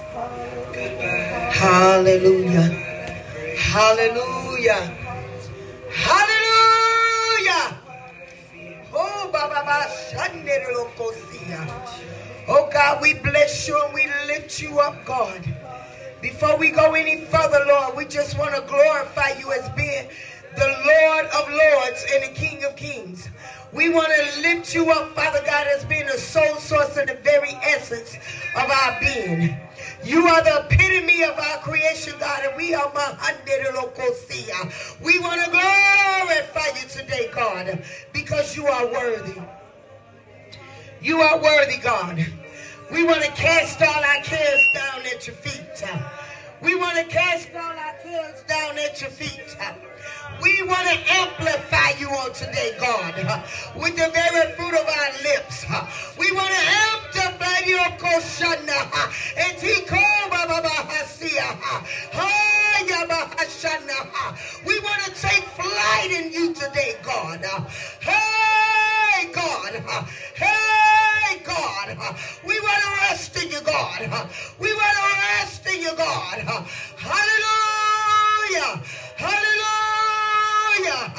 Hallelujah. Hallelujah. Hallelujah. Oh, Baba, oh God, we bless you and we lift you up, God. Before we go any further, Lord, we just want to glorify you as being the Lord of Lords and the King of Kings. We want to lift you up, Father God, as being the sole source and the very essence of our being. You are the epitome of our creation, God, and we are Mahanderokosia. We want to glorify you today, God, because you are worthy. You are worthy, God. We want to cast all our cares down at your feet. We want to cast all our cares down at your feet. We want to amplify you on today, God, with the very fruit of our lips. We want to amplify you, Koshana, and we want to take flight in you today, God. Hey, God. Hey, God. We want to rest in you, God. We want to rest in you, God. Hallelujah. Hallelujah.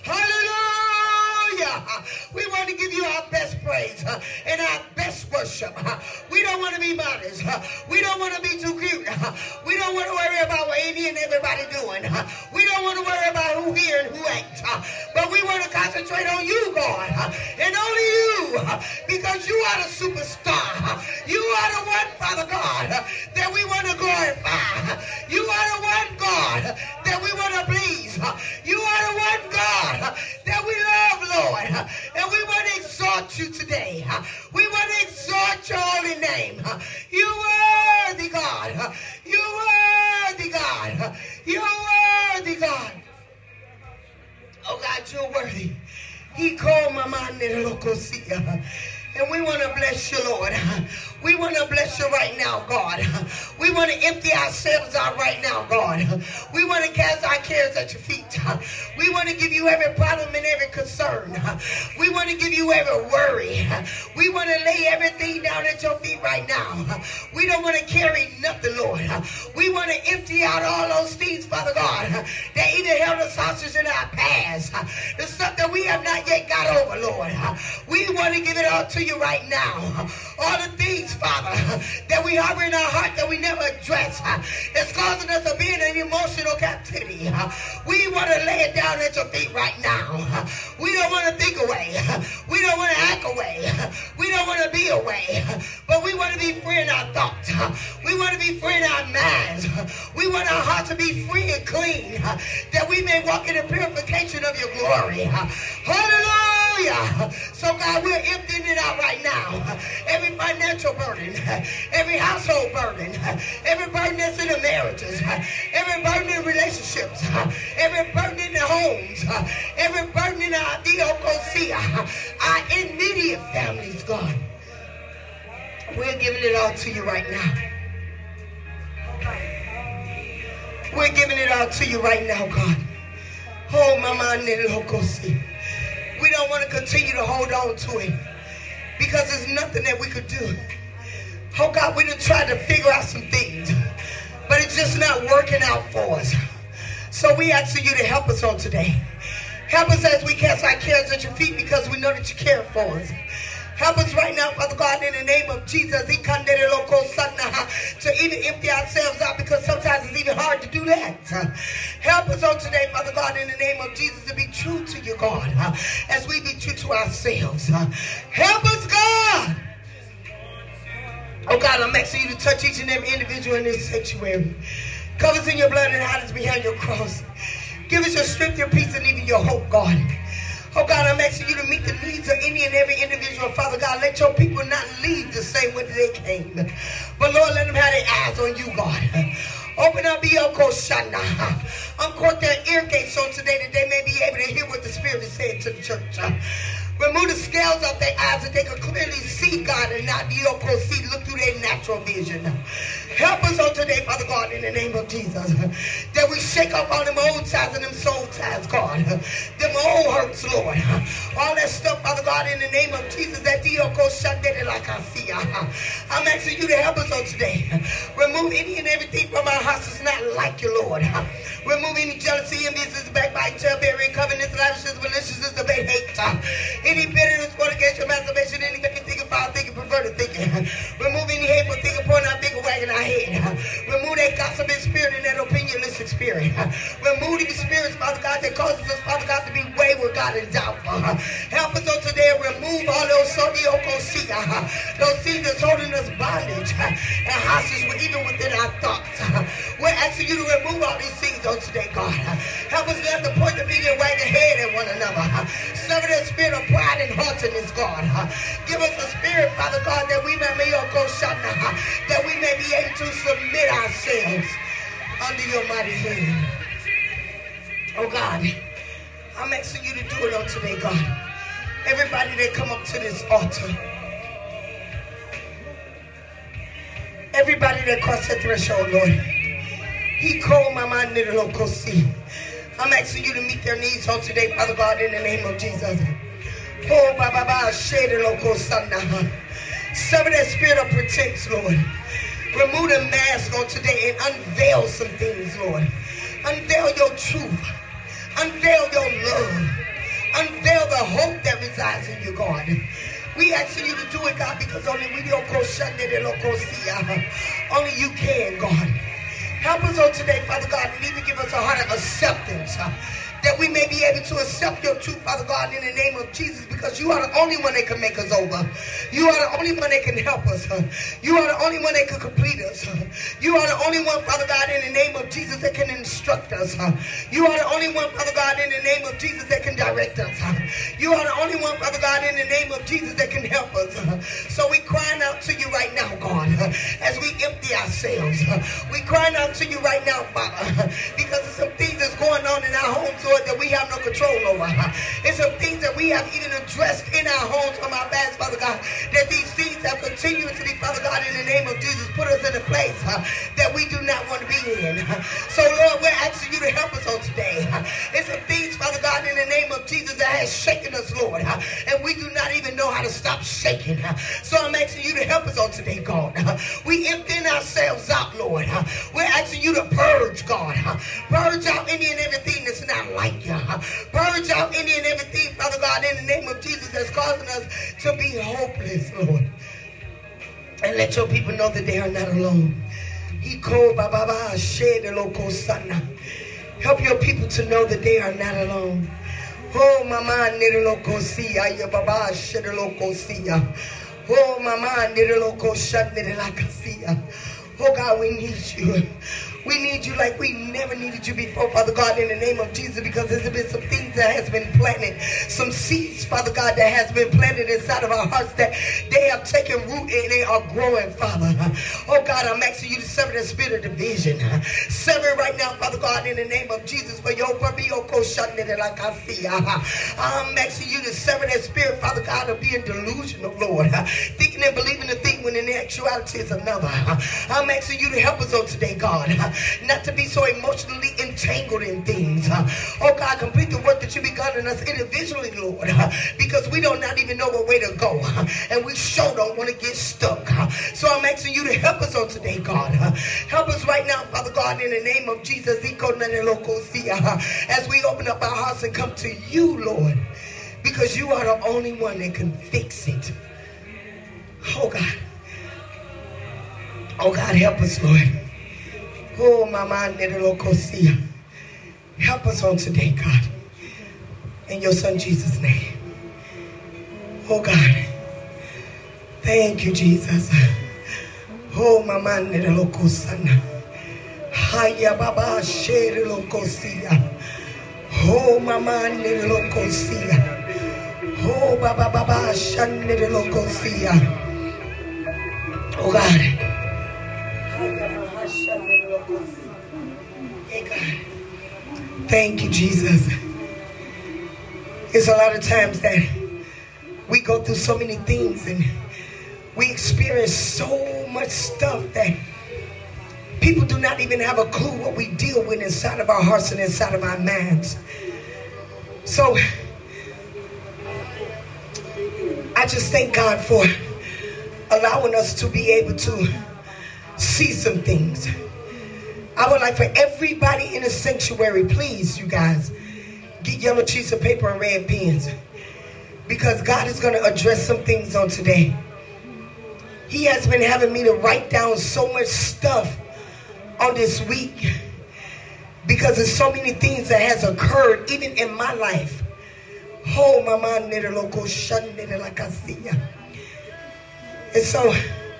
Hallelujah. We want to give you our best praise and our best worship. We don't want to be modest. We don't want to be too cute. We don't want to worry about what any and everybody doing. We don't want to worry about who here and who ain't. But we want to concentrate on you, God, and only you, because you are the superstar. You are the one, Father God, that we want to glorify. You are the one, God, that we want to please. You are the one, God, that we love, Lord, and we want to exalt you today. We want to exalt your holy name. You worthy, God. You worthy, God. You worthy, God. Oh, God, you're worthy. He called my mind and we want to bless you, Lord. We want to bless you right now, God. We want to empty ourselves out right now, God. We want to cast our cares at your feet. We want to give you every problem and every concern. We want to give you every worry. We want to lay everything down at your feet right now. We don't want to carry nothing, Lord. We want to empty out all those things, Father God, that even held us hostage in our past. The stuff that we have not yet got over, Lord. We want to give it all to you right now. All the things, Father, that we harbor in our heart that we never address, that's causing us to be in an emotional captivity. We want to lay it down at your feet right now. We don't want to think away. We don't want to act away. We don't want to be away. But we want to be free in our thoughts. We want to be free in our minds. We want our hearts to be free and clean, that we may walk in the purification of your glory. Hallelujah. So, God, we're emptying it out right now. Every financial burden, every household burden, every burden that's in the marriages, every burden in relationships, every burden in the homes, every burden in our theocosia, our immediate families, God. We're giving it all to you right now. We're giving it all to you right now, God. Oh, Mama, we don't want to continue to hold on to it because there's nothing that we could do. Oh, God, we done tried to figure out some things, but it's just not working out for us. So we asking you to help us on today. Help us as we cast our cares at your feet because we know that you care for us. Help us right now, Father God, in the name of Jesus, to even empty ourselves out because sometimes it's even hard to do that. Help us on today, Father God, in the name of Jesus, to be true to you, God, as we be true to ourselves. Help us, God. Oh, God, I'm asking you to touch each and every individual in this sanctuary. Cover us in your blood and hide us behind your cross. Give us your strength, your peace, and even your hope, God. Oh, God, I'm asking you to meet the needs of any and every individual. Father God, let your people not leave the same way that they came. But, Lord, let them have their eyes on you, God. Open up Yokoshana. Uncork their ear gates on today that they may be able to hear what the Spirit is saying to the church. Remove the scales off their eyes that they can clearly see, God, and not see, look through their natural vision. Help us on today, Father God, in the name of Jesus, that we shake off all them old ties and them soul ties, God. Them old hurts, Lord. All that stuff, Father God, in the name of Jesus, that I'm asking you to help us on today. Remove any and everything from our hearts that's not like you, Lord. Remove any jealousy, envious, backbite, childbearing, covenants, lavishness, maliciousness, debate, hate. Any bitterness, fornication, masturbation, anything thinking, foul thinking, perverted thinking. Remove any hateful thinking, pointing out bigger wagging our head. Remove that gossiping spirit and that opinionistic spirit. Remove these spirits, Father God, that causes us, Father God, to be wayward, God, and doubtful. Help us on today and remove all those those things that's holding us bondage and hostage even within our thoughts. We're asking you to remove all these things on today, God. Help us not to point the finger and wag the head at one another. Sever that spirit of pride and haughtiness, God. Give us a spirit, Father God, that we may be that we may be able to submit ourselves under your mighty hand. Oh God, I'm asking you to do it on today, God. Everybody that come up to this altar, everybody that cross the threshold, Lord, He called my mind to the local sea. I'm asking you to meet their needs on today, Father God, in the name of Jesus. Oh, Baba, share the local son. Sever that spirit of pretense, Lord. Remove the mask on today and unveil some things, Lord. Unveil your truth. Unveil your love. Unveil the hope that resides in you, God. We asking you to do it, God, because only you can, God. Help us on today, Father God, and even give us a heart of acceptance. That we may be able to accept your truth, Father God, in the name of Jesus, because you are the only one that can make us over. You are the only one that can help us. You are the only one that can complete us. You are the only one, Father God, in the name of Jesus, that can instruct us. You are the only one, Father God, in the name of Jesus, that can direct us. You are the only one, Father God, in the name of Jesus, that can help us. So we crying out to you right now, God, as we empty ourselves. We crying out to you right now, Father, because there's some things that's going on in our homes, Lord, that we have no control over. It's some things that we have even addressed in our homes from our past, Father God, that these things have continuously, Father God, in the name of Jesus, put us in a place that we do not want to be in. So, Lord, we're asking you to help us on today. It's some things, Father God, in the name of Jesus, that has shaken us, Lord, and we do not even know how to stop shaking. So I'm asking you to help us on today, God. We emptying ourselves out, Lord. We're asking you to purge, God. Purge out any and everything that's not like you. Purge out any and everything, Father God, in the name of Jesus, that's causing us to be hopeless, Lord. And let your people know that they are not alone. Help your people to know that they are not alone. Oh, mama, oh, mama, oh God, we need you. We need you like we never needed you before, Father God, in the name of Jesus, because there's been some things that has been planted, some seeds, Father God, that has been planted inside of our hearts that they have taken root and they are growing, Father. Oh God, I'm asking you to sever the spirit of division. Sever it right now, Father God, in the name of Jesus, for your purpose. I'm asking you to sever that spirit, Father God, of being delusional, Lord, thinking and believing the thing when in actuality is another. I'm asking you to help us on today, God, not to be so emotionally entangled in things. Oh God, complete the work that you begun in us individually, Lord, because we don't not even know what way to go, and we sure don't want to get stuck. So I'm asking you to help us on today, God. Help us right now, Father God, in the name of Jesus, as we open up our hearts and come to you, Lord, because you are the only one that can fix it. Oh God. Oh God, help us, Lord. Oh, Mama, help us on today, God. In your Son Jesus' name. Oh God. Thank you, Jesus. Oh, Mama, Haya Baba Shere Locosia. Oh, Mama, oh, Baba Baba Shanere Locosia. Oh God. Thank you, Jesus. It's a lot of times that we go through so many things and we experience so much stuff that People do not even have a clue what we deal with inside of our hearts and inside of our minds. So I just thank God for allowing us to be able to see some things. I would like for everybody in the sanctuary, please, you guys, get yellow sheets of paper and red pens, because God is going to address some things on today. He has been having me to write down so much stuff on this week because there's so many things that has occurred even in my life. Oh, my mind, and so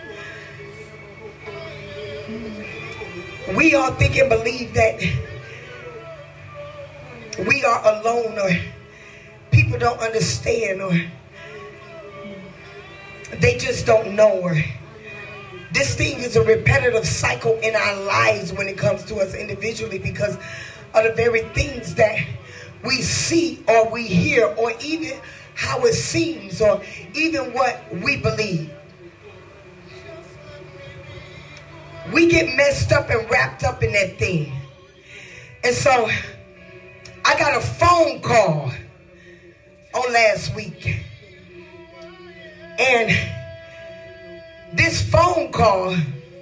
we all think and believe that we are alone, or people don't understand, or they just don't know, or this thing is a repetitive cycle in our lives when it comes to us individually because of the very things that we see or we hear, or even how it seems, or even what we believe. We get messed up and wrapped up in that thing. And so I got a phone call on last week. And this phone call,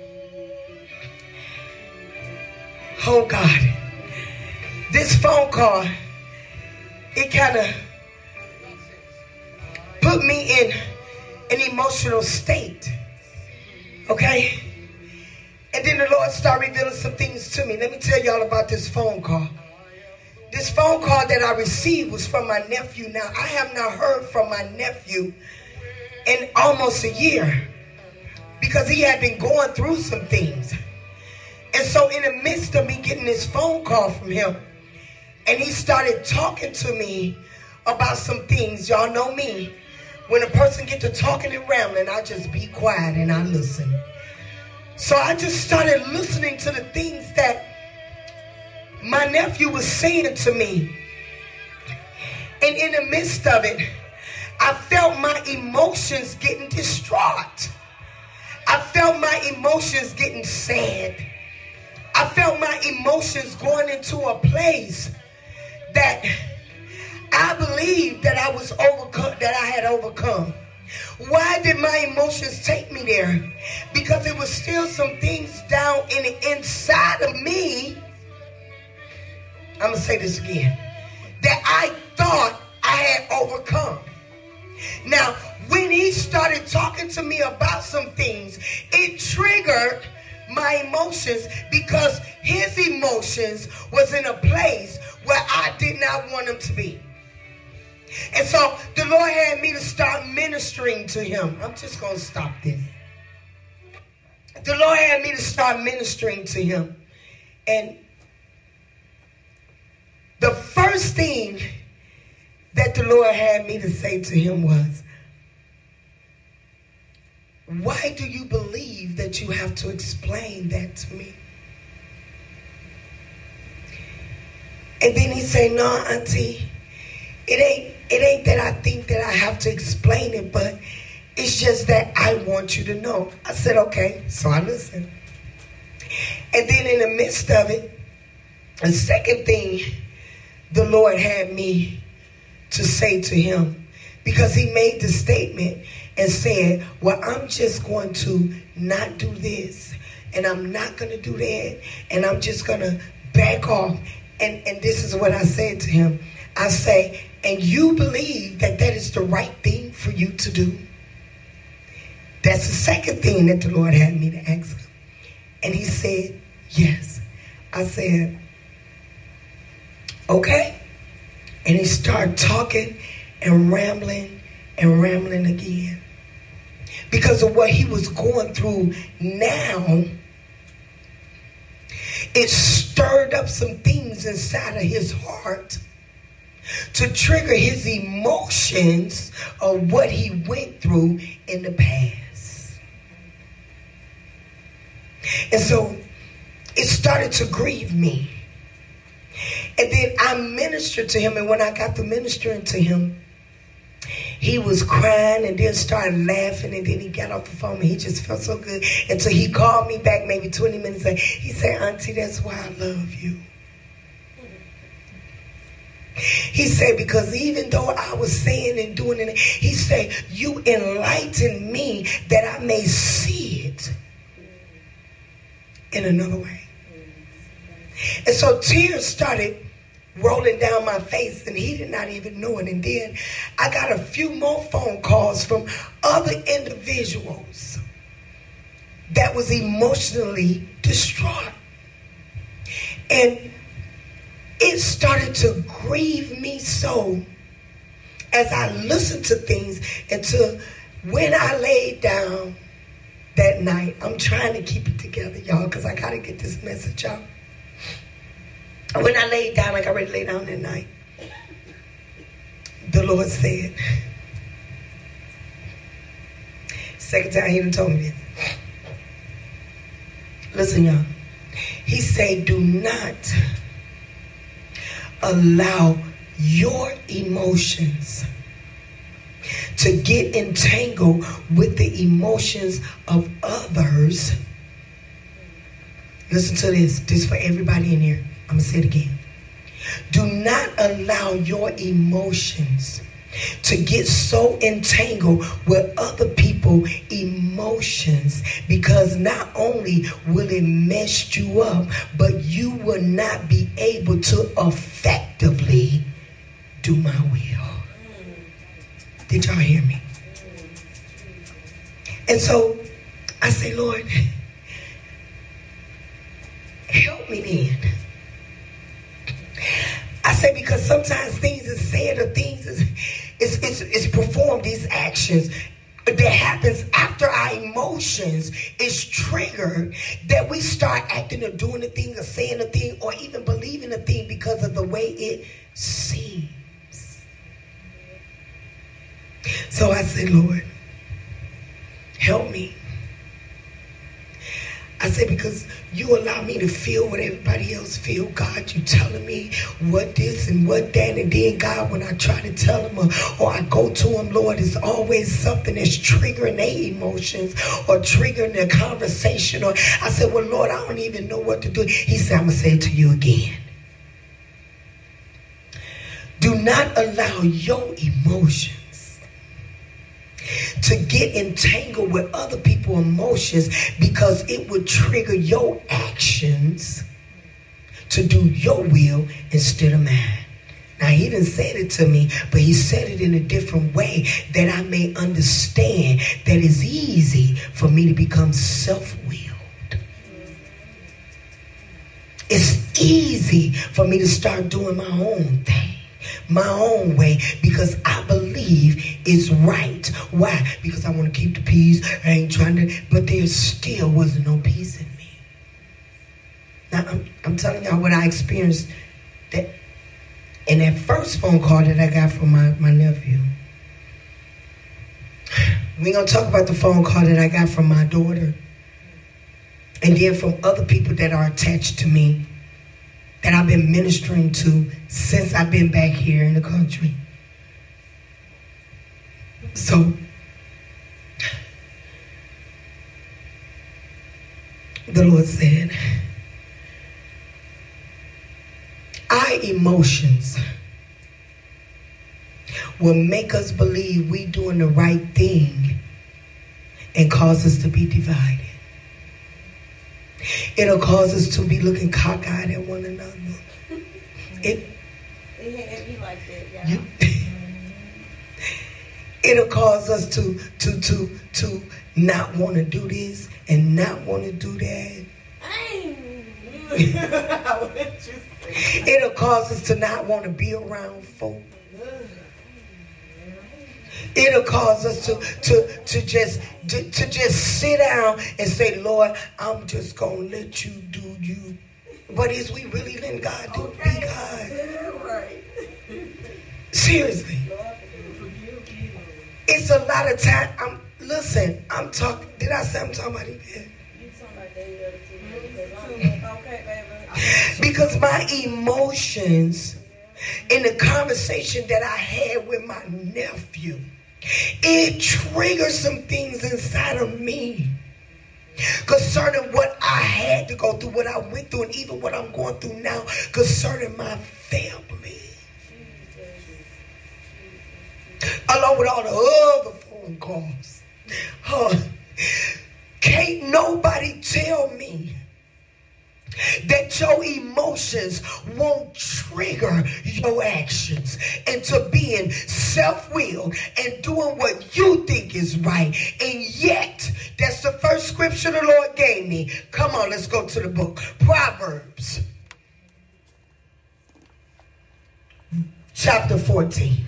oh God, this phone call, it kind of put me in an emotional state. Okay? And then the Lord started revealing some things to me. Let me tell y'all about this phone call. This phone call that I received was from my nephew. Now, I have not heard from my nephew in almost a year because he had been going through some things. And so in the midst of me getting this phone call from him, and he started talking to me about some things. Y'all know me. When a person gets to talking and rambling, I just be quiet and I listen. So I just started listening to the things that my nephew was saying to me. And in the midst of it, I felt my emotions getting distraught. I felt my emotions getting sad. I felt my emotions going into a place that I believed that I was overcome, that I had overcome. Why did my emotions take me there? Because there was still some things down in the inside of me. I'm going to say this again. That I thought I had overcome. Now, when he started talking to me about some things, it triggered my emotions because his emotions was in a place where I did not want him to be. And so the Lord had me to start ministering to him. I'm just going to stop this. The Lord had me to start ministering to him. And the first thing that the Lord had me to say to him was, why do you believe that you have to explain that to me? And then he said, no, Auntie, it ain't that I think that I have to explain it, but it's just that I want you to know. I said, okay. So I listened. And then in the midst of it, the second thing the Lord had me to say to him, because he made the statement and said, well, I'm just going to not do this, and I'm not going to do that, and I'm just going to back off. And this is what I said to him. I say, and you believe that that is the right thing for you to do? That's the second thing that the Lord had me to ask him. And he said, yes. I said, okay. And he started talking and rambling again. Because of what he was going through now, it stirred up some things inside of his heart to trigger his emotions of what he went through in the past. And so it started to grieve me. And then I ministered to him, and when I got to ministering to him, he was crying and then started laughing, and then he got off the phone and he just felt so good. And so he called me back maybe 20 minutes later. He said, Auntie, that's why I love you. He said, because even though I was saying and doing it, he said, you enlightened me that I may see it in another way. And so tears started rolling down my face, and he did not even know it. And then I got a few more phone calls from other individuals that was emotionally distraught. And it started to grieve me so as I listened to things until when I laid down that night. I'm trying to keep it together, y'all, because I got to get this message out. When I laid down, I got ready to lay down that night, the Lord said, second time he done told me this. Listen, y'all. He said, do not allow your emotions to get entangled with the emotions of others. Listen to this. This is for everybody in here. I'm going to say it again. Do not allow your emotions to get so entangled with other people's emotions, because not only will it mess you up, but you will not be able to effectively do my will. Did y'all hear me? And so I say, Lord, help me then. I say, because sometimes things is said or things is performed, these actions that happens after our emotions is triggered, that we start acting or doing a thing or saying a thing or even believing a thing because of the way it seems. So I said, Lord, help me. I said, because you allow me to feel what everybody else feel. God, you telling me what this and what that. And then, God, when I try to tell them or I go to them, Lord, it's always something that's triggering their emotions or triggering their conversation. Or I said, well, Lord, I don't even know what to do. He said, I'm going to say it to you again. Do not allow your emotions to get entangled with other people's emotions, because it would trigger your actions to do your will instead of mine. Now, he didn't say it to me, but he said it in a different way that I may understand that it's easy for me to become self-willed. It's easy for me to start doing my own thing, my own way, because I believe it's right. Why? Because I want to keep the peace. I ain't trying to, but there still wasn't no peace in me. Now, I'm telling y'all what I experienced that in that first phone call that I got from my nephew. We're going to talk about the phone call that I got from my daughter, and then from other people that are attached to me, that I've been ministering to since I've been back here in the country. So, the Lord said, our emotions will make us believe we doing the right thing and cause us to be divided. It'll cause us to be looking cockeyed at one another. It be like that, yeah. It'll cause us to not want to do this and not want to do that. It'll cause us to not want to be around folk. It'll cause us to just sit down and say, Lord, I'm just going to let you do you. But is we really letting God do be God? Right. Seriously. It's a lot of time. Listen, I'm talking. Did I say I'm talking about it? You talking about that? Okay, baby. Because my emotions in the conversation that I had with my nephew, It triggers some things inside of me concerning what I had to go through, what I went through, and even what I'm going through now concerning my family. Along with all the other phone calls. Can't nobody tell me that your emotions won't trigger your actions into being self-willed and doing what you think is right. And yet, that's the first scripture the Lord gave me. Come on, let's go to the book. Proverbs. Chapter 14.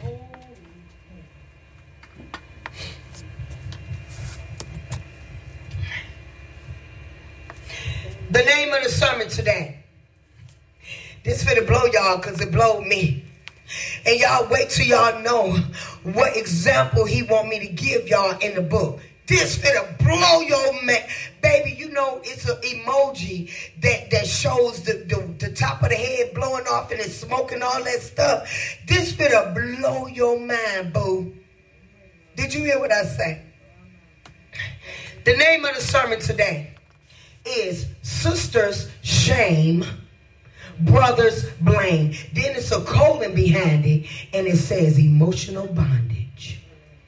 The name of the sermon today. This finna blow y'all because it blowed me. And y'all wait till y'all know what example he want me to give y'all in the book. This finna blow your man. Baby, you know it's an emoji that shows the top of the head blowing off and it's smoking all that stuff. This finna blow your mind, boo. Did you hear what I say? The name of the sermon today is Sisters Shame, Brothers Blame. Then it's a colon behind it, and it says emotional bondage.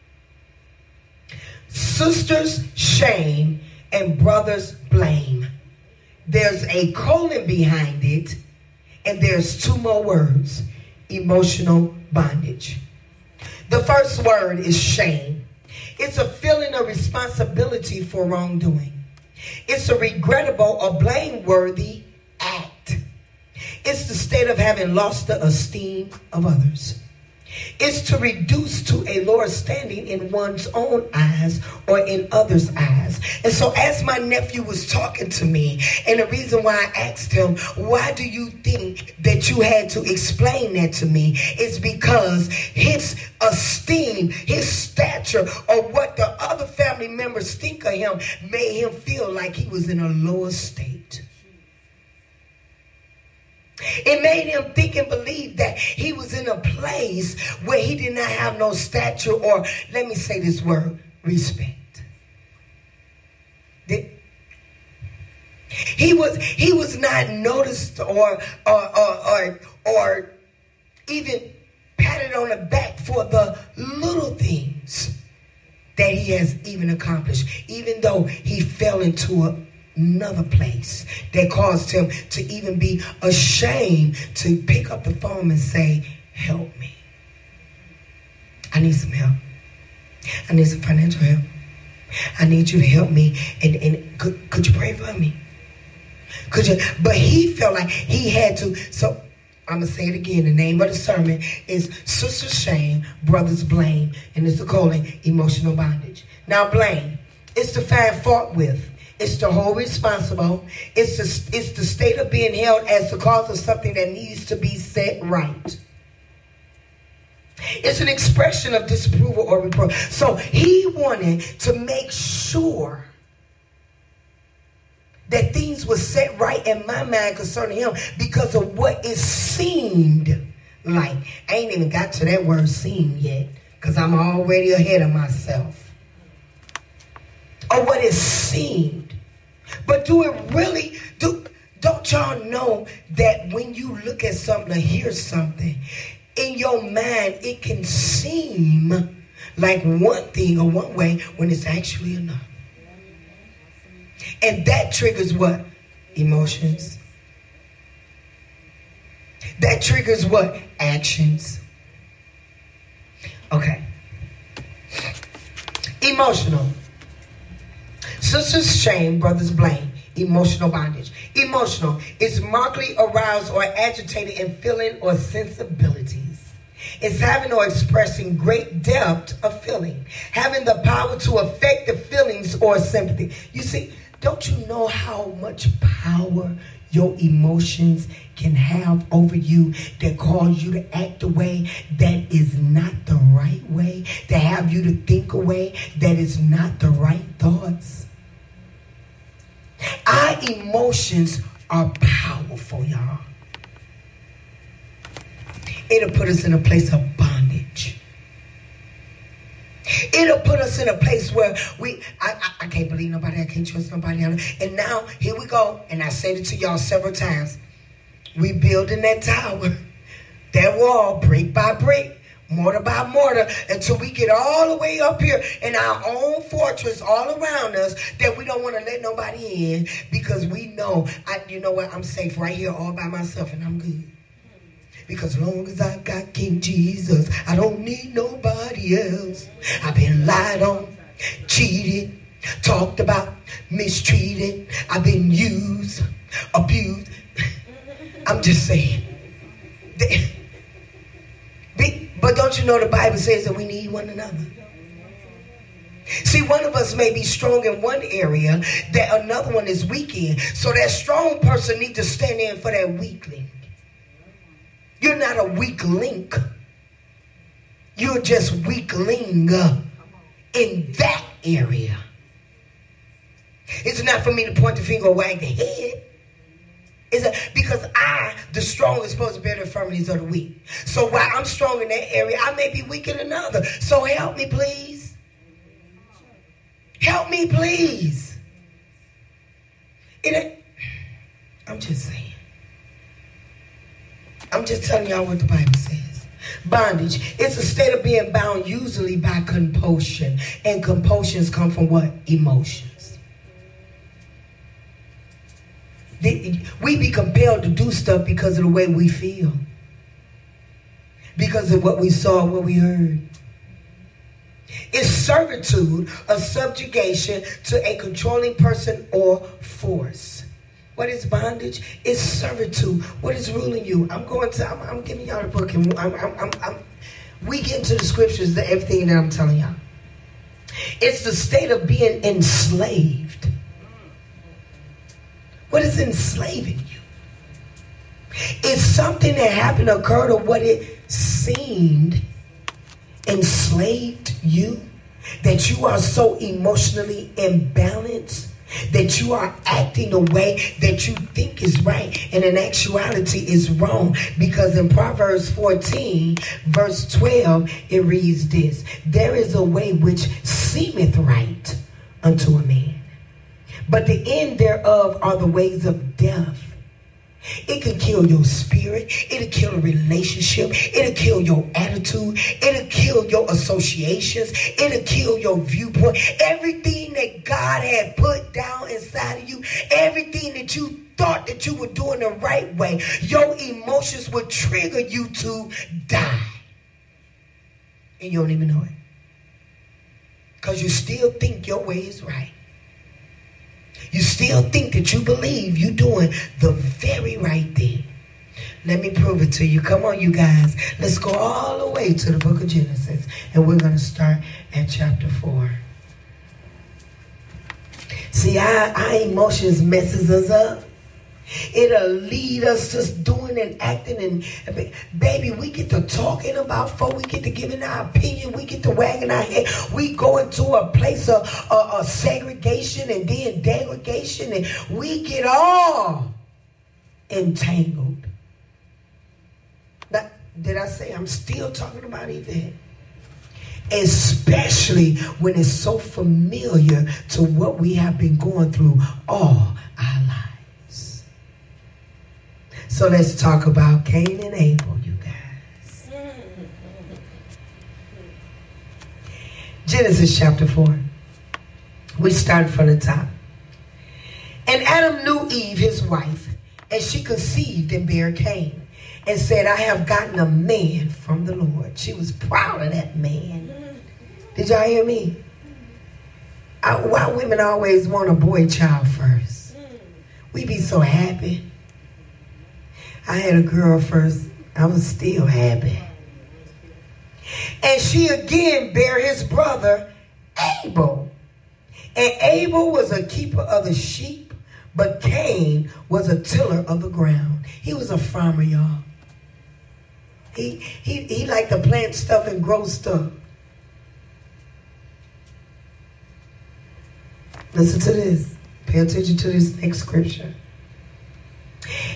Sisters Shame and Brothers Blame. There's a colon behind it, and there's two more words, emotional bondage. The first word is shame. It's a feeling of responsibility for wrongdoing. It's a regrettable or blameworthy act. It's the state of having lost the esteem of others. It's to reduce to a lower standing in one's own eyes or in others' eyes. And so as my nephew was talking to me, and the reason why I asked him, why do you think that you had to explain that to me, is because his esteem, his stature, or what the other family members think of him made him feel like he was in a lower state. It made him think and believe that he was in a place where he did not have no stature, or, let me say this word, respect. He was not noticed or even patted on the back for the little things that he has even accomplished, even though he fell into another place that caused him to even be ashamed to pick up the phone and say, help me. I need some help. I need some financial help. I need you to help me. And could you pray for me? Could you? But he felt like he had to. So I'm going to say it again. The name of the sermon is Sister Shame, Brothers Blame. And it's a colon, emotional bondage. Now blame, it's to find fault with. It's to hold responsible. It's the state of being held as the cause of something that needs to be set right. It's an expression of disapproval or reproach. So he wanted to make sure that things were set right in my mind concerning him because of what it seemed like. I ain't even got to that word seem yet because I'm already ahead of myself. Or what it seemed. But do it really, don't y'all know that when you look at something or hear something, in your mind, it can seem like one thing or one way when it's actually another. And that triggers what? Emotions. That triggers what? Actions. Okay. Emotional. Sisters shame, brothers blame. Emotional bondage. Emotional is markedly aroused or agitated in feeling or sensibilities. It's having or expressing great depth of feeling. Having the power to affect the feelings or sympathy. You see, don't you know how much power your emotions can have over you that cause you to act a way that is not the right way, that have you to think a way that is not the right thoughts? Our emotions are powerful, y'all. It'll put us in a place of bondage. It'll put us in a place where I can't believe nobody, I can't trust nobody. And now, here we go. And I said it to y'all several times. We building that tower, that wall, brick by brick, mortar by mortar, until we get all the way up here in our own fortress all around us that we don't want to let nobody in, because we know, you know what, I'm safe right here all by myself and I'm good. Because as long as I got King Jesus, I don't need nobody else. I've been lied on, cheated, talked about, mistreated. I've been used, abused. I'm just saying. But don't you know the Bible says that we need one another? See, one of us may be strong in one area that another one is weak in. So that strong person needs to stand in for that weakling. You're not a weak link. You're just weakling in that area. It's not for me to point the finger or wag the head. Because I, the strong, is supposed to bear the infirmities of the weak. So while I'm strong in that area, I may be weak in another. So help me, please. Help me, please. I'm just saying. I'm just telling y'all what the Bible says. Bondage. It's a state of being bound usually by compulsion. And compulsions come from what? Emotions. We be compelled to do stuff because of the way we feel. Because of what we saw, what we heard. It's servitude, a subjugation to a controlling person or force. What is bondage? It's servitude. What is ruling you? I'm giving y'all the book, and we get into the scriptures, everything that I'm telling y'all. It's the state of being enslaved. What is enslaving you? It's something that happened, occurred, or what it seemed enslaved you, that you are so emotionally imbalanced that you are acting the way that you think is right, and in actuality is wrong. Because in Proverbs 14 verse 12 it reads this: there is a way which seemeth right unto a man, but the end thereof are the ways of death. It could kill your spirit. It'll kill a relationship. It'll kill your attitude. It'll kill your associations. It'll kill your viewpoint. Everything that God had put down inside of you, everything that you thought that you were doing the right way, your emotions will trigger you to die. And you don't even know it. Because you still think your way is right. You still think that you believe you're doing the very right thing. Let me prove it to you. Come on, you guys. Let's go all the way to the book of Genesis. And we're going to start at chapter 4. See, our emotions messes us up. It'll lead us just doing and acting. And baby, we get to talking about folk. We get to giving our opinion. We get to wagging our head. We go into a place of segregation and then degradation. And we get all entangled. Now, did I say I'm still talking about it? Especially when it's so familiar to what we have been going through all our lives. So let's talk about Cain and Abel, you guys. Genesis chapter 4. We start from the top. And Adam knew Eve, his wife, and she conceived and bare Cain, and said, I have gotten a man from the Lord. She was proud of that man. Did y'all hear me? Why women always want a boy child first? We be so happy. I had a girl first. I was still happy. And she again bare his brother Abel. And Abel was a keeper of the sheep, but Cain was a tiller of the ground. He was a farmer, y'all. He liked to plant stuff and grow stuff. Listen to this. Pay attention to this next scripture.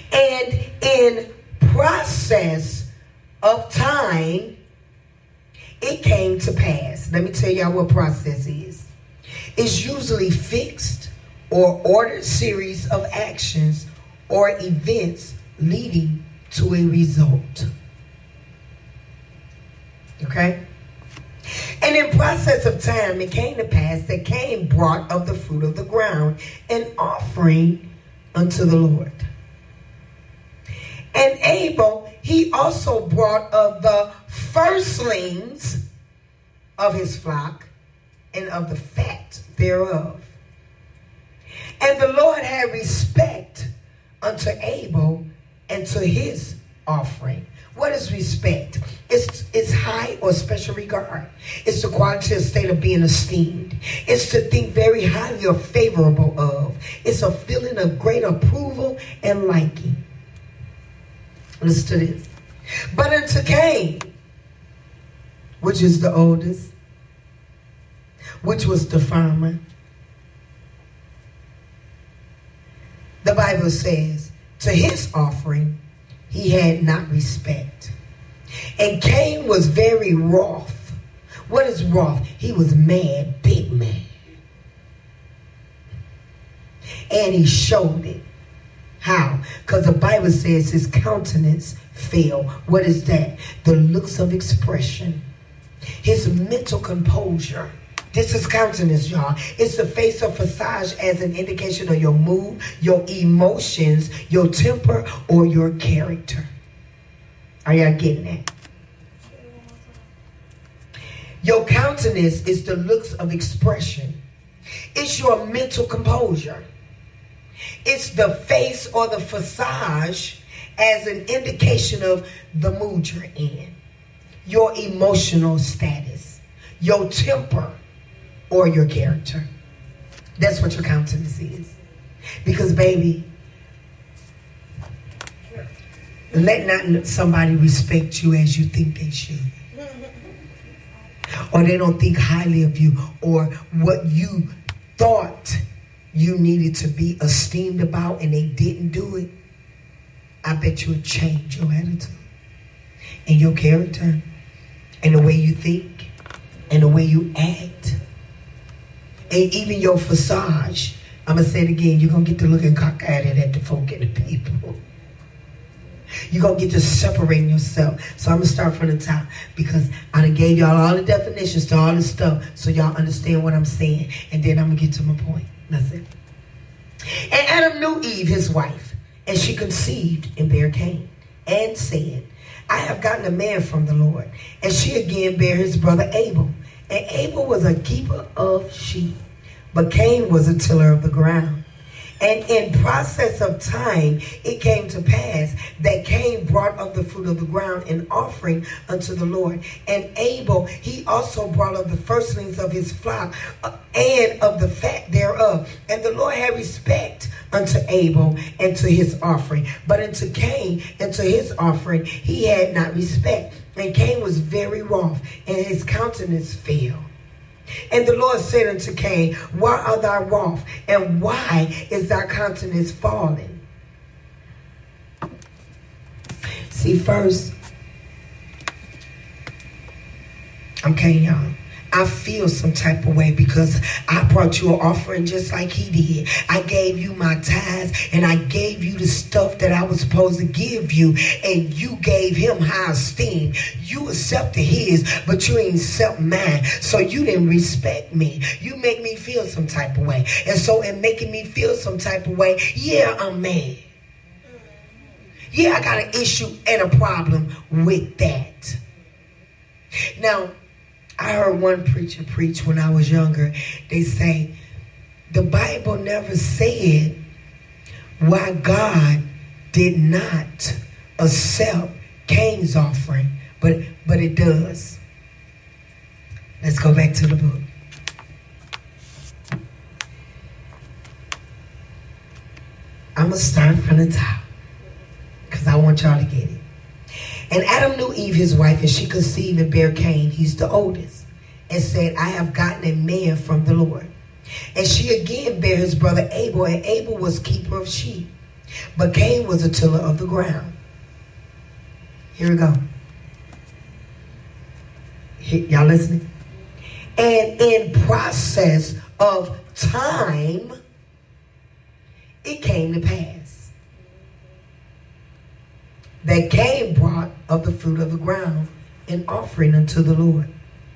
And in process of time, it came to pass. Let me tell y'all what process is. It's usually fixed or ordered series of actions or events leading to a result. Okay? And in process of time, it came to pass that Cain brought of the fruit of the ground an offering unto the Lord. And Abel, he also brought of the firstlings of his flock and of the fat thereof. And the Lord had respect unto Abel and to his offering. What is respect? It's high or special regard. It's the quality or state of being esteemed. It's to think very highly or favorable of. It's a feeling of great approval and liking. Listen to this. But unto Cain, which is the oldest, which was the farmer, the Bible says, to his offering he had not respect. And Cain was very wroth. What is wroth? He was mad, big mad. And he showed it. How? Because the Bible says his countenance fell. What is that? The looks of expression. His mental composure. This is countenance, y'all. It's the face of facade as an indication of your mood, your emotions, your temper, or your character. Are y'all getting that? Your countenance is the looks of expression. It's your mental composure. It's the face or the facade as an indication of the mood you're in, your emotional status, your temper, or your character. That's what your countenance is. Because, baby, let not somebody respect you as you think they should. Or they don't think highly of you, or what you thought you needed to be esteemed about and they didn't do it. I bet you would change your attitude and your character and the way you think and the way you act. And even your facade. I'm going to say it again. You're going to get to looking cock-eyed at the folk and the people. You're going to get to separating yourself. So I'm going to start from the top because I done gave y'all all the definitions to all this stuff so y'all understand what I'm saying. And then I'm going to get to my point. That's it. And Adam knew Eve, his wife, and she conceived and bare Cain and said, I have gotten a man from the Lord. And she again bare his brother Abel. And Abel was a keeper of sheep, but Cain was a tiller of the ground. And in process of time, it came to pass that Cain brought of the fruit of the ground an offering unto the Lord. And Abel, he also brought of the firstlings of his flock and of the fat thereof. And the Lord had respect unto Abel and to his offering. But unto Cain and to his offering, he had not respect. And Cain was very wroth, and his countenance fell. And the Lord said unto Cain, why art thou wroth? And why is thy countenance fallen? See, first, okay, y'all, I feel some type of way because I brought you an offering just like he did. I gave you my tithes and I gave you the stuff that I was supposed to give you, and you gave him high esteem. You accepted his, but you ain't accept mine. So you didn't respect me. You make me feel some type of way. And so in making me feel some type of way, yeah, I'm mad. Yeah, I got an issue and a problem with that. Now, I heard one preacher preach when I was younger. They say, the Bible never said why God did not accept Cain's offering, but it does. Let's go back to the book. I'm going to start from the top because I want y'all to get it. And Adam knew Eve, his wife, and she conceived and bare Cain, he's the oldest, and said, I have gotten a man from the Lord. And she again bare his brother Abel, and Abel was keeper of sheep, but Cain was a tiller of the ground. Here we go. Y'all listening? And in process of time, it came to pass that Cain brought of the fruit of the ground an offering unto the Lord.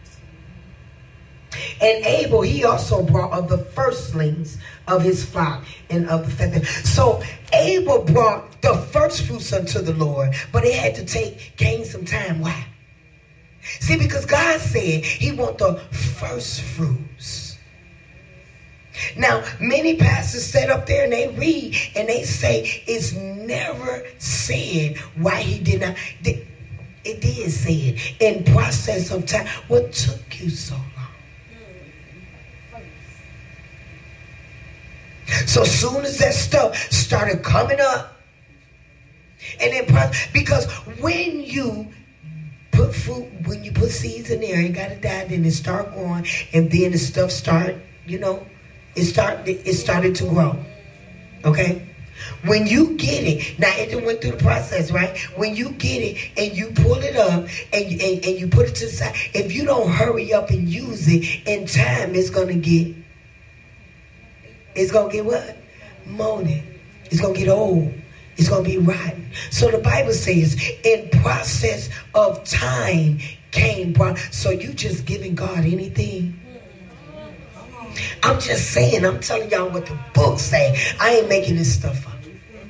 And Abel, he also brought of the firstlings of his flock and of the fat. So Abel brought the first fruits unto the Lord, but it had to take Cain some time. Why? See, because God said he want the first fruits. Now, many pastors sit up there and they read and they say it's never said why he did not. It did say it in process of time. What took you so long? So soon as that stuff started coming up, and then because when you put food, when you put seeds in there, it gotta die, then it start growing, and then the stuff start, it started to grow. Okay? When you get it, now it went through the process, right? When you get it and you pull it up and you put it to the side, if you don't hurry up and use it, in time it's gonna get what? Molded. It's gonna get old. It's gonna be rotten. So the Bible says, in process of time came. So you just giving God anything? I'm just saying, I'm telling y'all what the book say. I ain't making this stuff up.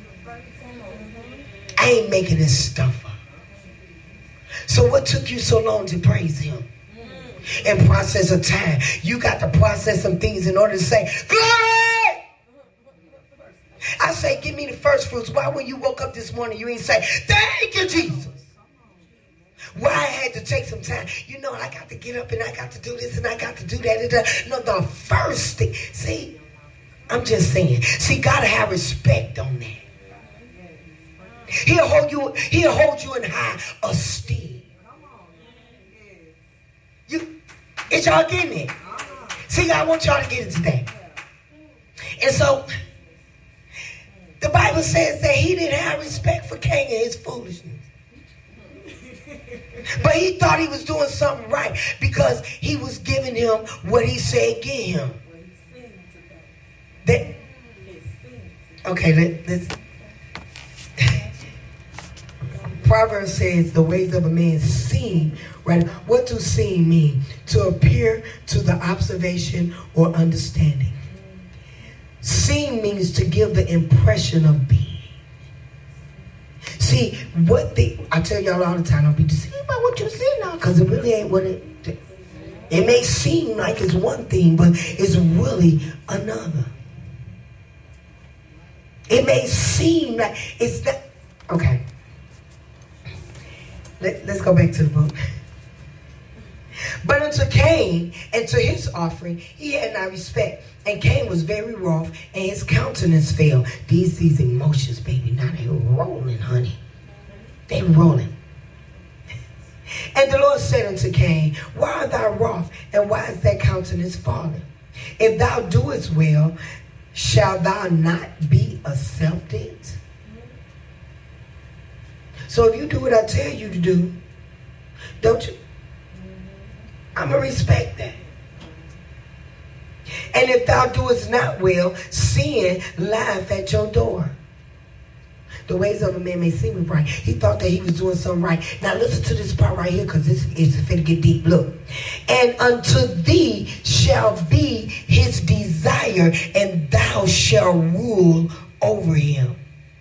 I ain't making this stuff up. So what took you so long to praise him? In process of time. You got to process some things in order to say, glory! I say, give me the first fruits. Why when you woke up this morning, you ain't say, thank you, Jesus? Why I had to take some time. I got to get up and I got to do this and I got to do that. No, the first thing. See, I'm just saying. See, God have respect on that. He'll hold you in high esteem. Is y'all getting it? See, I want y'all to get it today. And so, the Bible says that he didn't have respect for Cain and his foolishness. But he thought he was doing something right because he was giving him what he said give him. Let's Proverbs says the ways of a man seem right. What does seem mean? To appear to the observation or understanding. Seem means to give the impression of being. See, I tell y'all all the time, don't be deceived by what you see now, because it really ain't what it may seem like it's one thing, but it's really another. It may seem like it's not. Okay. Let's go back to the book. But unto Cain and to his offering, he had not respect. And Cain was very wroth, and his countenance fell. These emotions, baby, now they rolling, honey. They rolling. And the Lord said unto Cain, why art thou wroth, and why is thy countenance fallen? If thou doest well, shall thou not be accepted? So if you do what I tell you to do, don't you? I'm going to respect that. And if thou doest not well, sin lieth at your door. The ways of a man may seem right. He thought that he was doing something right. Now listen to this part right here, because this is finna get deep. Look. And unto thee shall be his desire, and thou shalt rule over him.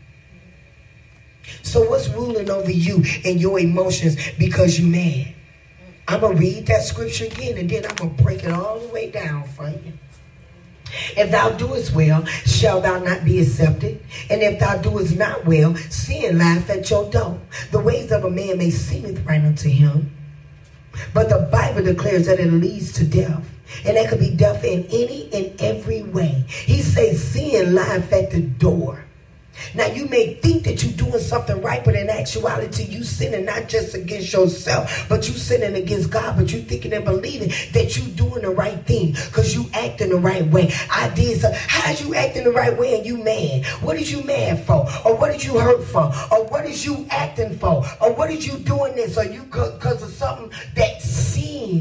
So what's ruling over you and your emotions because you mad? I'm going to read that scripture again, and then I'm going to break it all the way down for you. If thou doest well, shall thou not be accepted? And if thou doest not well, sin lieth at your door. The ways of a man may seem right unto him, but the Bible declares that it leads to death. And that could be death in any and every way. He says sin lieth at the door. Now you may think that you're doing something right, but in actuality you sinning not just against yourself, but you sinning against God. But you thinking and believing that you doing the right thing because you acting the right way. I did so. How's you acting the right way and you mad? What is you mad for? Or what did you hurt for? Or what is you acting for? Or what is you doing this? Or you because of something that seems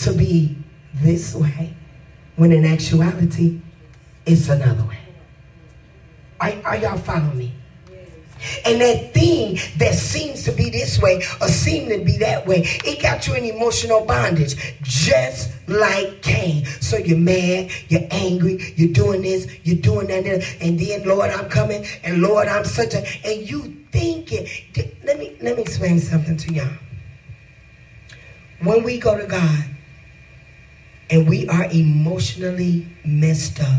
to be this way, when in actuality, it's another way. Are y'all following me? And that thing that seems to be this way or seem to be that way, it got you in emotional bondage, just like Cain. So you're mad, you're angry, you're doing this, you're doing that, and then, Lord, I'm coming, and Lord, I'm such a, and you thinking. Let me explain something to y'all. When we go to God and we are emotionally messed up,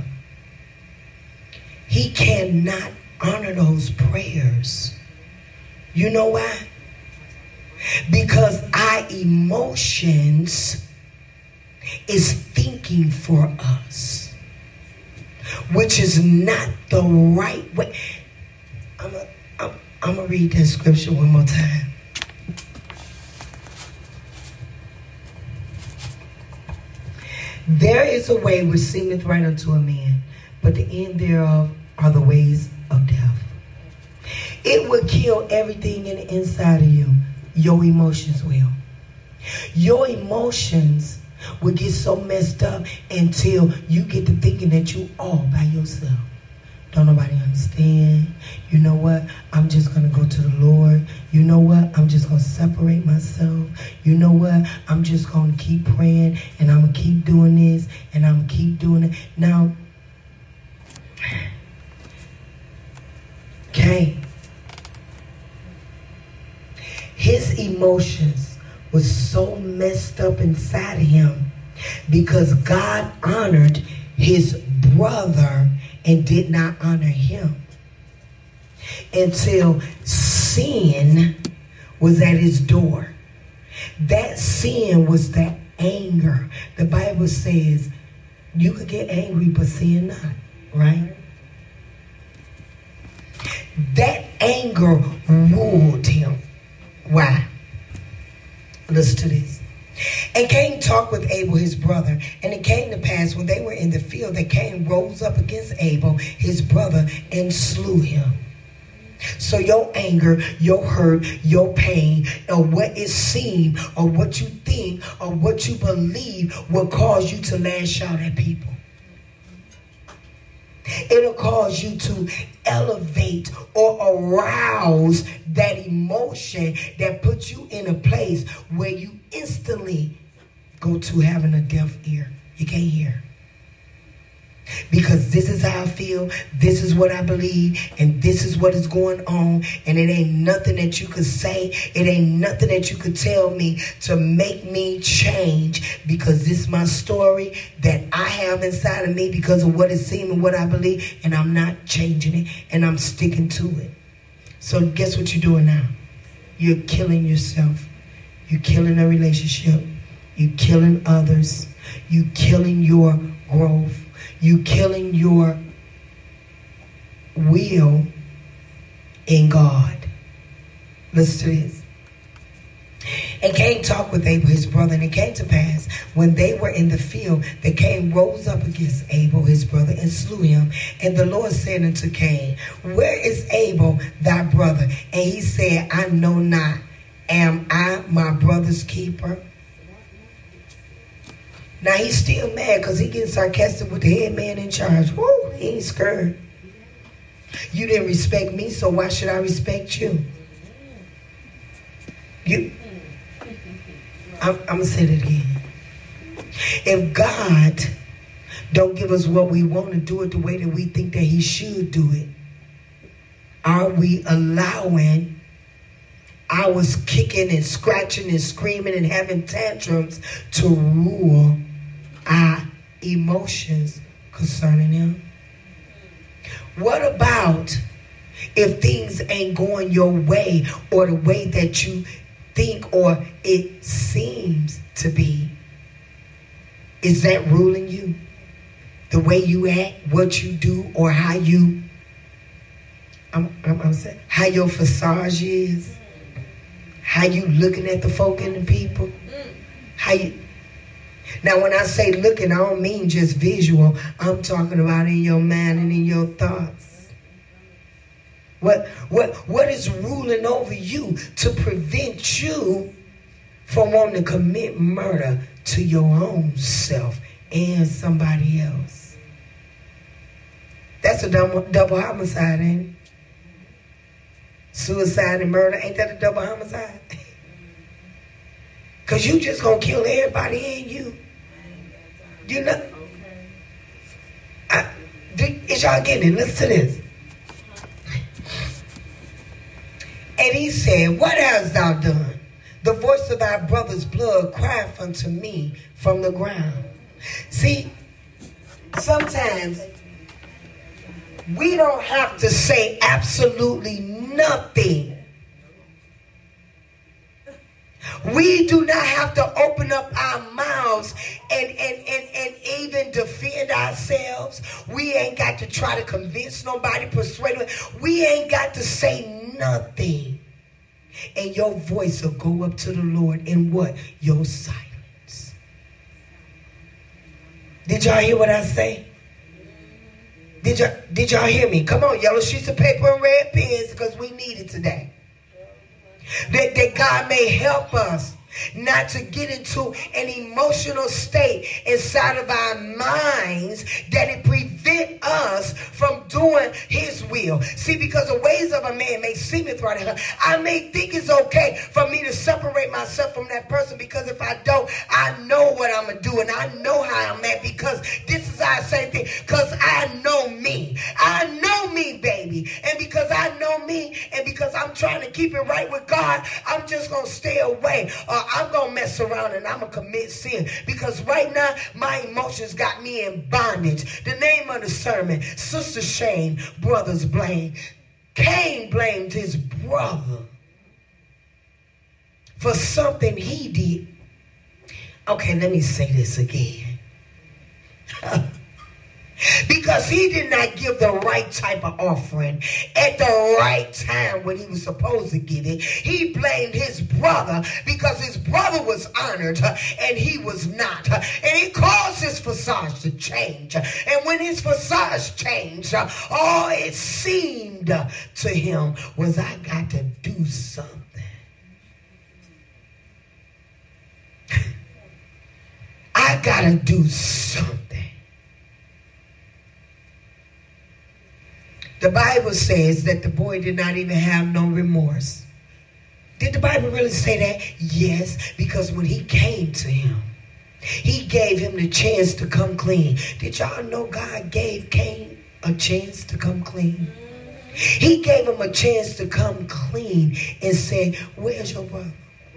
He cannot honor those prayers. You know why? Because our emotions is thinking for us, which is not the right way. I'm going to read that scripture one more time. There is a way which seemeth right unto a man, but the end thereof are the ways of death. It will kill everything in the inside of you. Your emotions will. Your emotions will get so messed up until you get to thinking that you all by yourself. Don't nobody understand. You know what? I'm just going to go to the Lord. You know what? I'm just going to separate myself. You know what? I'm just going to keep praying, and I'm going to keep doing this, and I'm going to keep doing it. Now, Cain, his emotions was so messed up inside of him because God honored his brother and did not honor him until sin was at his door. That sin was that anger. The Bible says you could get angry but sin not, right? That anger ruled him. Why? Listen to this. And Cain talked with Abel, his brother. And it came to pass when they were in the field that Cain rose up against Abel, his brother, and slew him. So your anger, your hurt, your pain, or what it seems, or what you think, or what you believe will cause you to lash out at people. It'll cause you to elevate or arouse that emotion that puts you in a place where you instantly go to having a deaf ear. You can't hear. Because this is how I feel, this is what I believe, and this is what is going on, and it ain't nothing that you could say, it ain't nothing that you could tell me to make me change, because this is my story that I have inside of me because of what it seems and what I believe, and I'm not changing it, and I'm sticking to it. So guess what you're doing now? You're killing yourself. You're killing a relationship. You're killing others. You're killing your growth. You killing your will in God. Listen to this. And Cain talked with Abel, his brother, and it came to pass when they were in the field that Cain rose up against Abel, his brother, and slew him. And the Lord said unto Cain, where is Abel, thy brother? And he said, I know not. Am I my brother's keeper? Now, he's still mad because he getting sarcastic with the head man in charge. Woo, he ain't scared. You didn't respect me, so why should I respect you? I'm going to say that again. If God don't give us what we want to do it the way that we think that he should do it, are we allowing ours kicking and scratching and screaming and having tantrums to rule our emotions concerning him? What about if things ain't going your way or the way that you think or it seems to be? Is that ruling you? The way you act, what you do, or how you I'm saying how your facade is? How you looking at the folk and the people? How you? Now, when I say looking, I don't mean just visual. I'm talking about in your mind and in your thoughts. What is ruling over you to prevent you from wanting to commit murder to your own self and somebody else. That's a double homicide, ain't it? Suicide and murder, ain't that a double homicide? Because you just going to kill everybody in you. You know? Is y'all getting it? Listen to this. And he said, what hast thou done? The voice of thy brother's blood crieth unto me from the ground. See, sometimes we don't have to say absolutely nothing. We do not have to open up our mouths and even defend ourselves. We ain't got to try to convince nobody, persuade them. We ain't got to say nothing. And your voice will go up to the Lord in what? Your silence. Did y'all hear what I say? Did y'all hear me? Come on, yellow sheets of paper and red pens, because we need it today. That God may help us not to get into an emotional state inside of our minds that it prevent us from doing his will. See, because the ways of a man may seem it right. I may think it's okay for me to separate myself from that person, because if I don't, I know what I'm going to do and I know how I'm at, because this is our same thing, because I know me. I know me, baby. And because I know me and because I'm trying to keep it right with God, I'm just going to stay away. I'm going to mess around and I'm going to commit sin, because right now my emotions got me in bondage. The name of the sermon, Sister Shane, Brothers Blame. Cain blamed his brother for something he did. Okay, let me say this again. Because he did not give the right type of offering at the right time when he was supposed to give it. He blamed his brother because his brother was honored and he was not. And it caused his visage to change. And when his visage changed, all it seemed to him was, I got to do something. I got to do something. The Bible says that the boy did not even have no remorse. Did the Bible really say that? Yes, because when he came to him, he gave him the chance to come clean. Did y'all know God gave Cain a chance to come clean? He gave him a chance to come clean and said, where's your brother?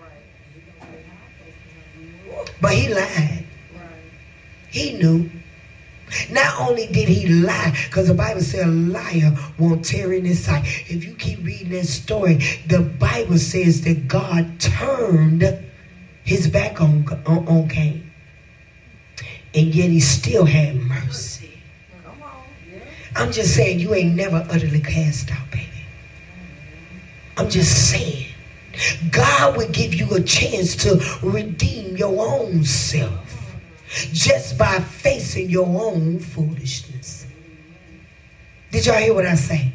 But he lied. He knew. Not only did he lie, because the Bible says a liar won't tear in his sight. If you keep reading that story, the Bible says that God turned his back on Cain. And yet he still had mercy. I'm just saying, you ain't never utterly cast out, baby. I'm just saying, God will give you a chance to redeem your own self. Just by facing your own foolishness. Did y'all hear what I say?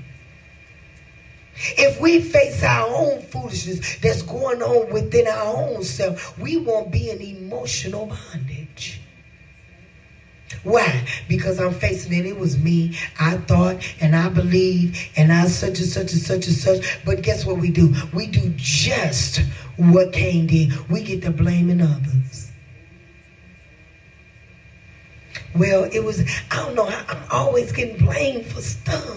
If we face our own foolishness that's going on within our own self, we won't be in emotional bondage. Why? Because I'm facing it. It was me. I thought and I believe and I such and such and such and such. But guess what we do? We do just what Cain did. We get to blaming others. Well, it was, I don't know, I'm always getting blamed for stuff.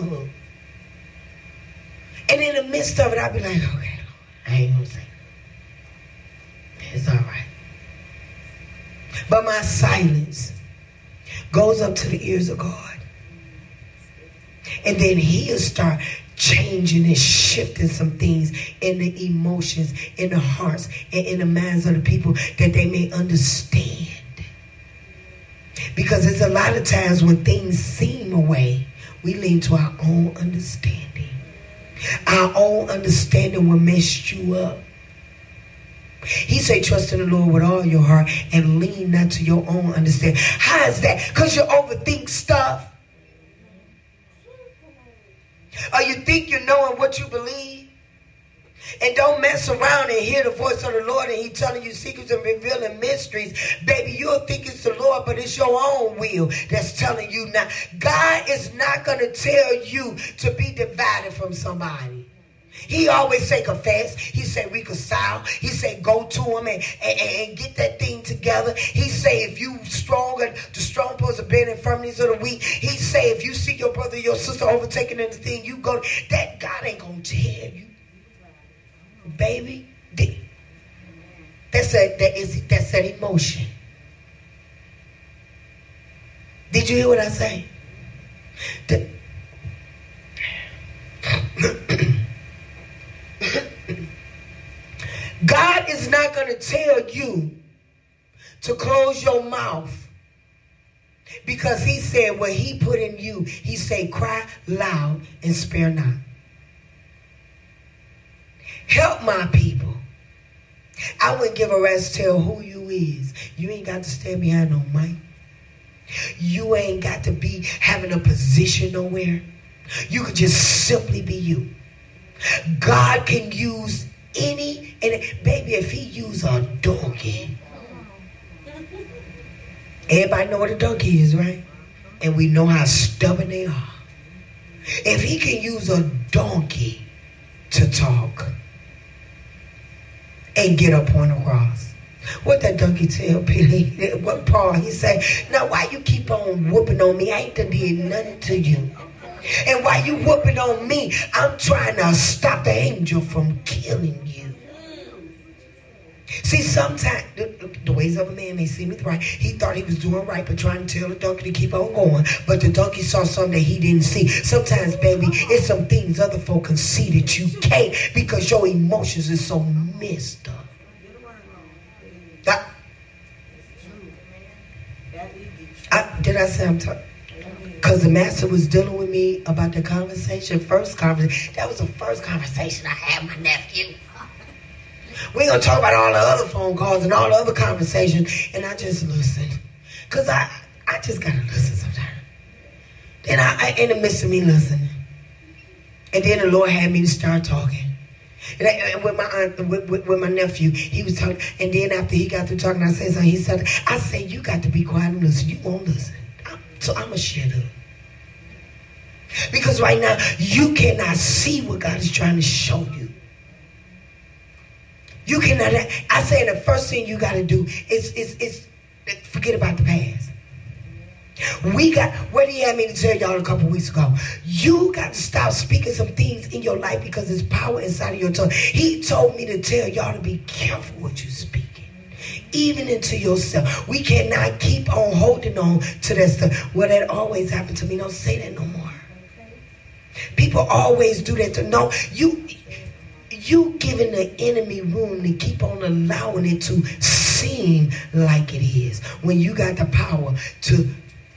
And in the midst of it, I'll be like, okay, I ain't gonna say it. It's all right. But my silence goes up to the ears of God. And then he'll start changing and shifting some things in the emotions, in the hearts, and in the minds of the people that they may understand. Because it's a lot of times when things seem away, we lean to our own understanding. Our own understanding will mess you up. He said, trust in the Lord with all your heart and lean not to your own understanding. How is that? Because you overthink stuff. Or you think you know what you believe. And don't mess around and hear the voice of the Lord and he telling you secrets and revealing mysteries. Baby, you'll think it's the Lord, but it's your own will that's telling you now. God is not going to tell you to be divided from somebody. He always say confess. He say reconcile. He say go to him and get that thing together. He say if you stronger, the strong pose of bear infirmities of the weak. He say if you see your brother or your sister overtaking anything, you go. That God ain't gonna tell you, baby. That's that emotion. Did you hear what I say? God is not going to tell you to close your mouth because he said what he put in you, he said cry loud and spare not. Help my people. I wouldn't give a rat's tail who you is. You ain't got to stand behind no mic. You ain't got to be having a position nowhere. You could just simply be you. God can use any, and baby, if he use a donkey, everybody know what a donkey is, right? And we know how stubborn they are. If he can use a donkey to talk and get a point across, what that donkey tell Peter? What Paul? He said, now why you keep on whooping on me? I ain't done did nothing to you. And while you whooping on me, I'm trying to stop the angel from killing you. See, sometimes the ways of a man may seem right. He thought he was doing right, but trying to tell the donkey to keep on going. But the donkey saw something that he didn't see. Sometimes, baby, it's some things other folk can see that you can't because your emotions are so messed up. Did I say I'm talking? Because the master was dealing with me about the conversation, first conversation. That was the first conversation I had with my nephew. We ain't going to talk about all the other phone calls and all the other conversations. And I just listened. Because I just got to listen sometimes. And I in the midst of me listening. And then the Lord had me to start talking. And with my aunt, with my nephew, he was talking. And then after he got through talking, I said something. He said, I said, you got to be quiet and listen. You won't listen. So I'm going to shut up. Because right now, you cannot see what God is trying to show you. You cannot. I say the first thing you got to do is forget about the past. What he had me to tell y'all a couple weeks ago. You got to stop speaking some things in your life because there's power inside of your tongue. He told me to tell y'all to be careful what you speak. Even into yourself. We cannot keep on holding on to that stuff. Well, that always happened to me. Don't say that no more. People always do that. No, you giving the enemy room to keep on allowing it to seem like it is. When you got the power to...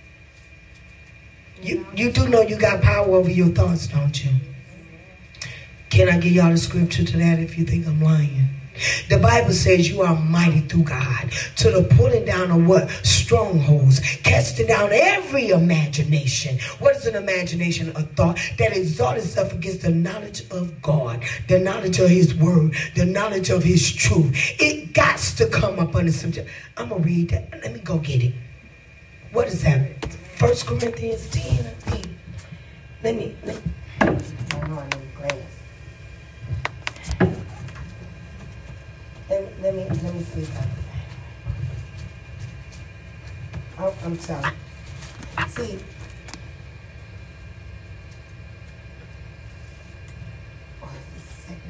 You do know you got power over your thoughts, don't you? Can I give y'all the scripture to that if you think I'm lying? The Bible says you are mighty through God to the pulling down of what? Strongholds, casting down every imagination. What is an imagination? A thought that exalts itself against the knowledge of God, the knowledge of his word, the knowledge of his truth. It got to come up under subject. I'm going to read that. Let me go get it. What is that? 1 Corinthians 10. Let me. Hold on, Let me see something. Oh, I'm sorry. See. Oh, this is 2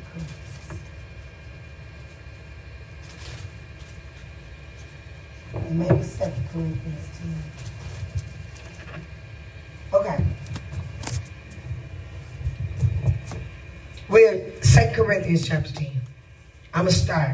Corinthians. Maybe 2 Corinthians 10. Okay. We're 2 Corinthians chapter 10. I'm going to start.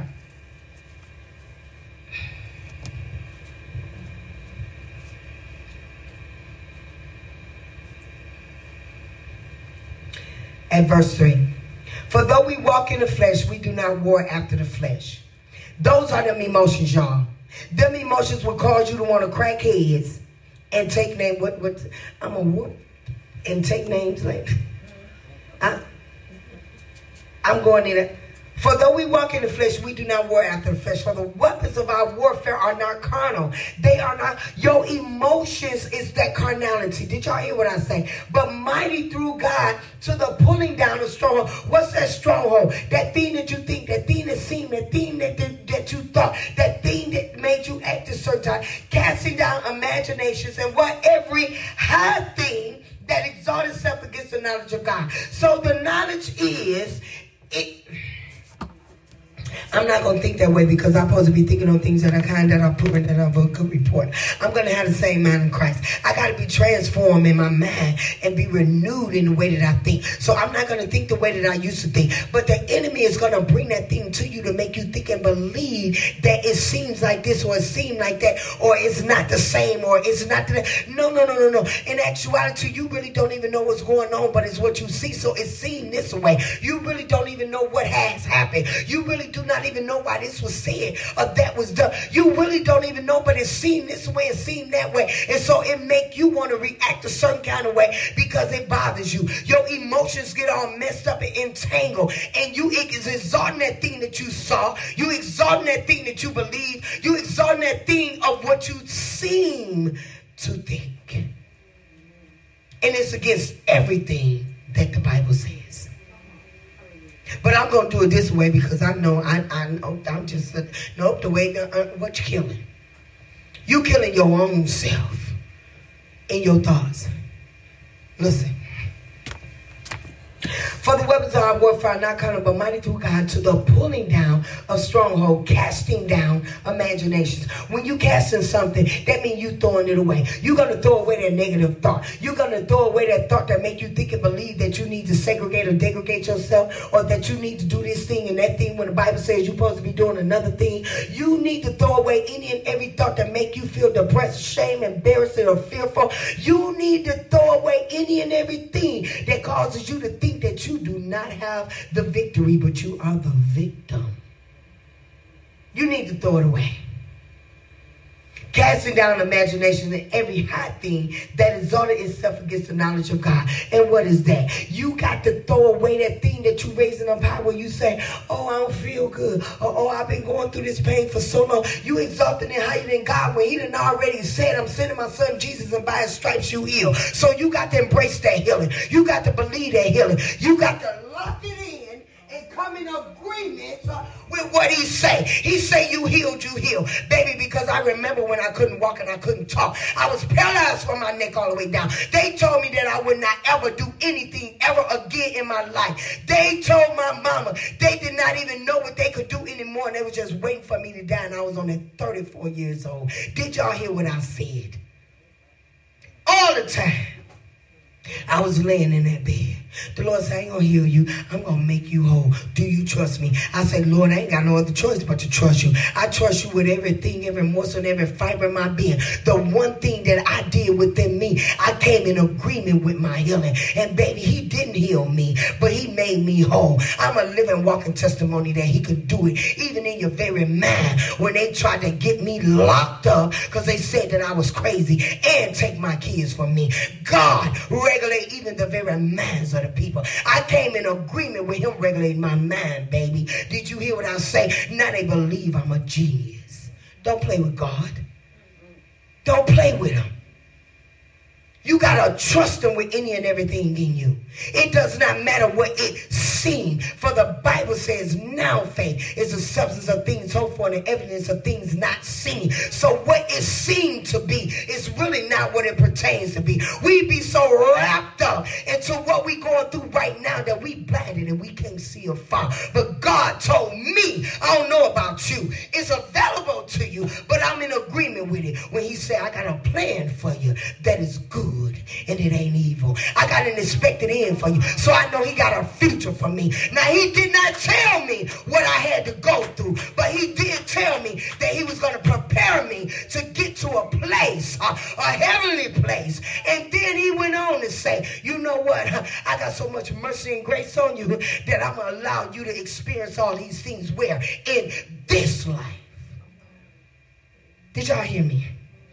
At verse 3. For though we walk in the flesh, we do not war after the flesh. Those are them emotions, y'all. Them emotions will cause you to want to crack heads and take names. I'm a whoop and take names like I'm going in it. For though we walk in the flesh, we do not war after the flesh. For the weapons of our warfare are not carnal. They are not. Your emotions is that carnality. Did y'all hear what I say? But mighty through God to the pulling down of stronghold. What's that stronghold? That thing that you think, that thing that seemed, that thing that you thought, that thing that made you act a certain time. Casting down imaginations and what every high thing that exalts itself against the knowledge of God. So the knowledge is I'm not going to think that way because I'm supposed to be thinking on things that are kind, that are pure, and that are of a good report. I'm going to have the same mind in Christ. I got to be transformed in my mind and be renewed in the way that I think. So I'm not going to think the way that I used to think. But the enemy is going to bring that thing to you to make you think and believe that it seems like this or it seems like that or it's not the same or it's not the... No. In actuality, you really don't even know what's going on, but it's what you see. So it's seen this way. You really don't even know what has happened. You really do not even know why this was said or that was done. You really don't even know, but it's seen this way and seen that way. And so it make you want to react a certain kind of way because it bothers you. Your emotions get all messed up and entangled. And you exalting that thing that you saw. You exalting that thing that you believe. You exalting that thing of what you seem to think. And it's against everything that the Bible says. But I'm going to do it this way because I know I'm just, nope, the way, what you killing? You killing your own self in your thoughts. Listen. For the weapons of our warfare are not carnal, but mighty through God to the pulling down of stronghold, casting down imaginations. When you casting something, that means you throwing it away. You're going to throw away that negative thought. You're going to throw away that thought that make you think and believe that you need to segregate or degrade yourself or that you need to do this thing and that thing when the Bible says you're supposed to be doing another thing. You need to throw away any and every thought that make you feel depressed, shame, embarrassed, or fearful. You need to throw away any and everything that causes you to think that you do not have the victory, but you are the victim. You need to throw it away. Casting down imagination and every high thing that exalted itself against the knowledge of God. And what is that? You got to throw away that thing that you raising up high where you say, oh, I don't feel good. Or, oh, I've been going through this pain for so long. You exalting it higher than God when he done already said, I'm sending my son Jesus and by his stripes you heal. So you got to embrace that healing. You got to believe that healing. You got to lock it in and come in agreement with what he say. He say you healed, you healed. Baby, because I remember when I couldn't walk and I couldn't talk. I was paralyzed from my neck all the way down. They told me that I would not ever do anything ever again in my life. They told my mama they did not even know what they could do anymore and they were just waiting for me to die and I was only 34 years old. Did y'all hear what I said? All the time. I was laying in that bed. The Lord said, I ain't going to heal you. I'm going to make you whole. Do you trust me? I said, Lord, I ain't got no other choice but to trust you. I trust you with everything, every morsel, and every fiber of my being. The one thing that I did within me, I came in agreement with my healing. And baby, he didn't heal me, but he made me whole. I'm a living, walking testimony that he could do it, even in your very mind. When they tried to get me locked up because they said that I was crazy and take my kids from me, God regulate even the very minds of the people. I came in agreement with him regulating my mind, baby. Did you hear what I say? Now they believe I'm a genius. Don't play with God. Don't play with him. You got to trust him with any and everything in you. It does not matter what it seems. For the Bible says now faith is the substance of things hoped for and the evidence of things not seen. So what it seemed to be is really not what it pertains to be. We be so wrapped up into what we going through right now that we blinded and we can't see afar. But God told me, I don't know about you. It's available to you, but I'm in agreement with it. When he said, I got a plan for you that is good and it ain't evil. I got an expected end for you. So I know he got a future for me. Now he did not tell me what I had to go through, but he did tell me that he was going to prepare me to get to a place, a heavenly place. And then he went on to say, you know what? I got so much mercy and grace on you that I'm going to allow you to experience all these things where? In this life. Did y'all hear me?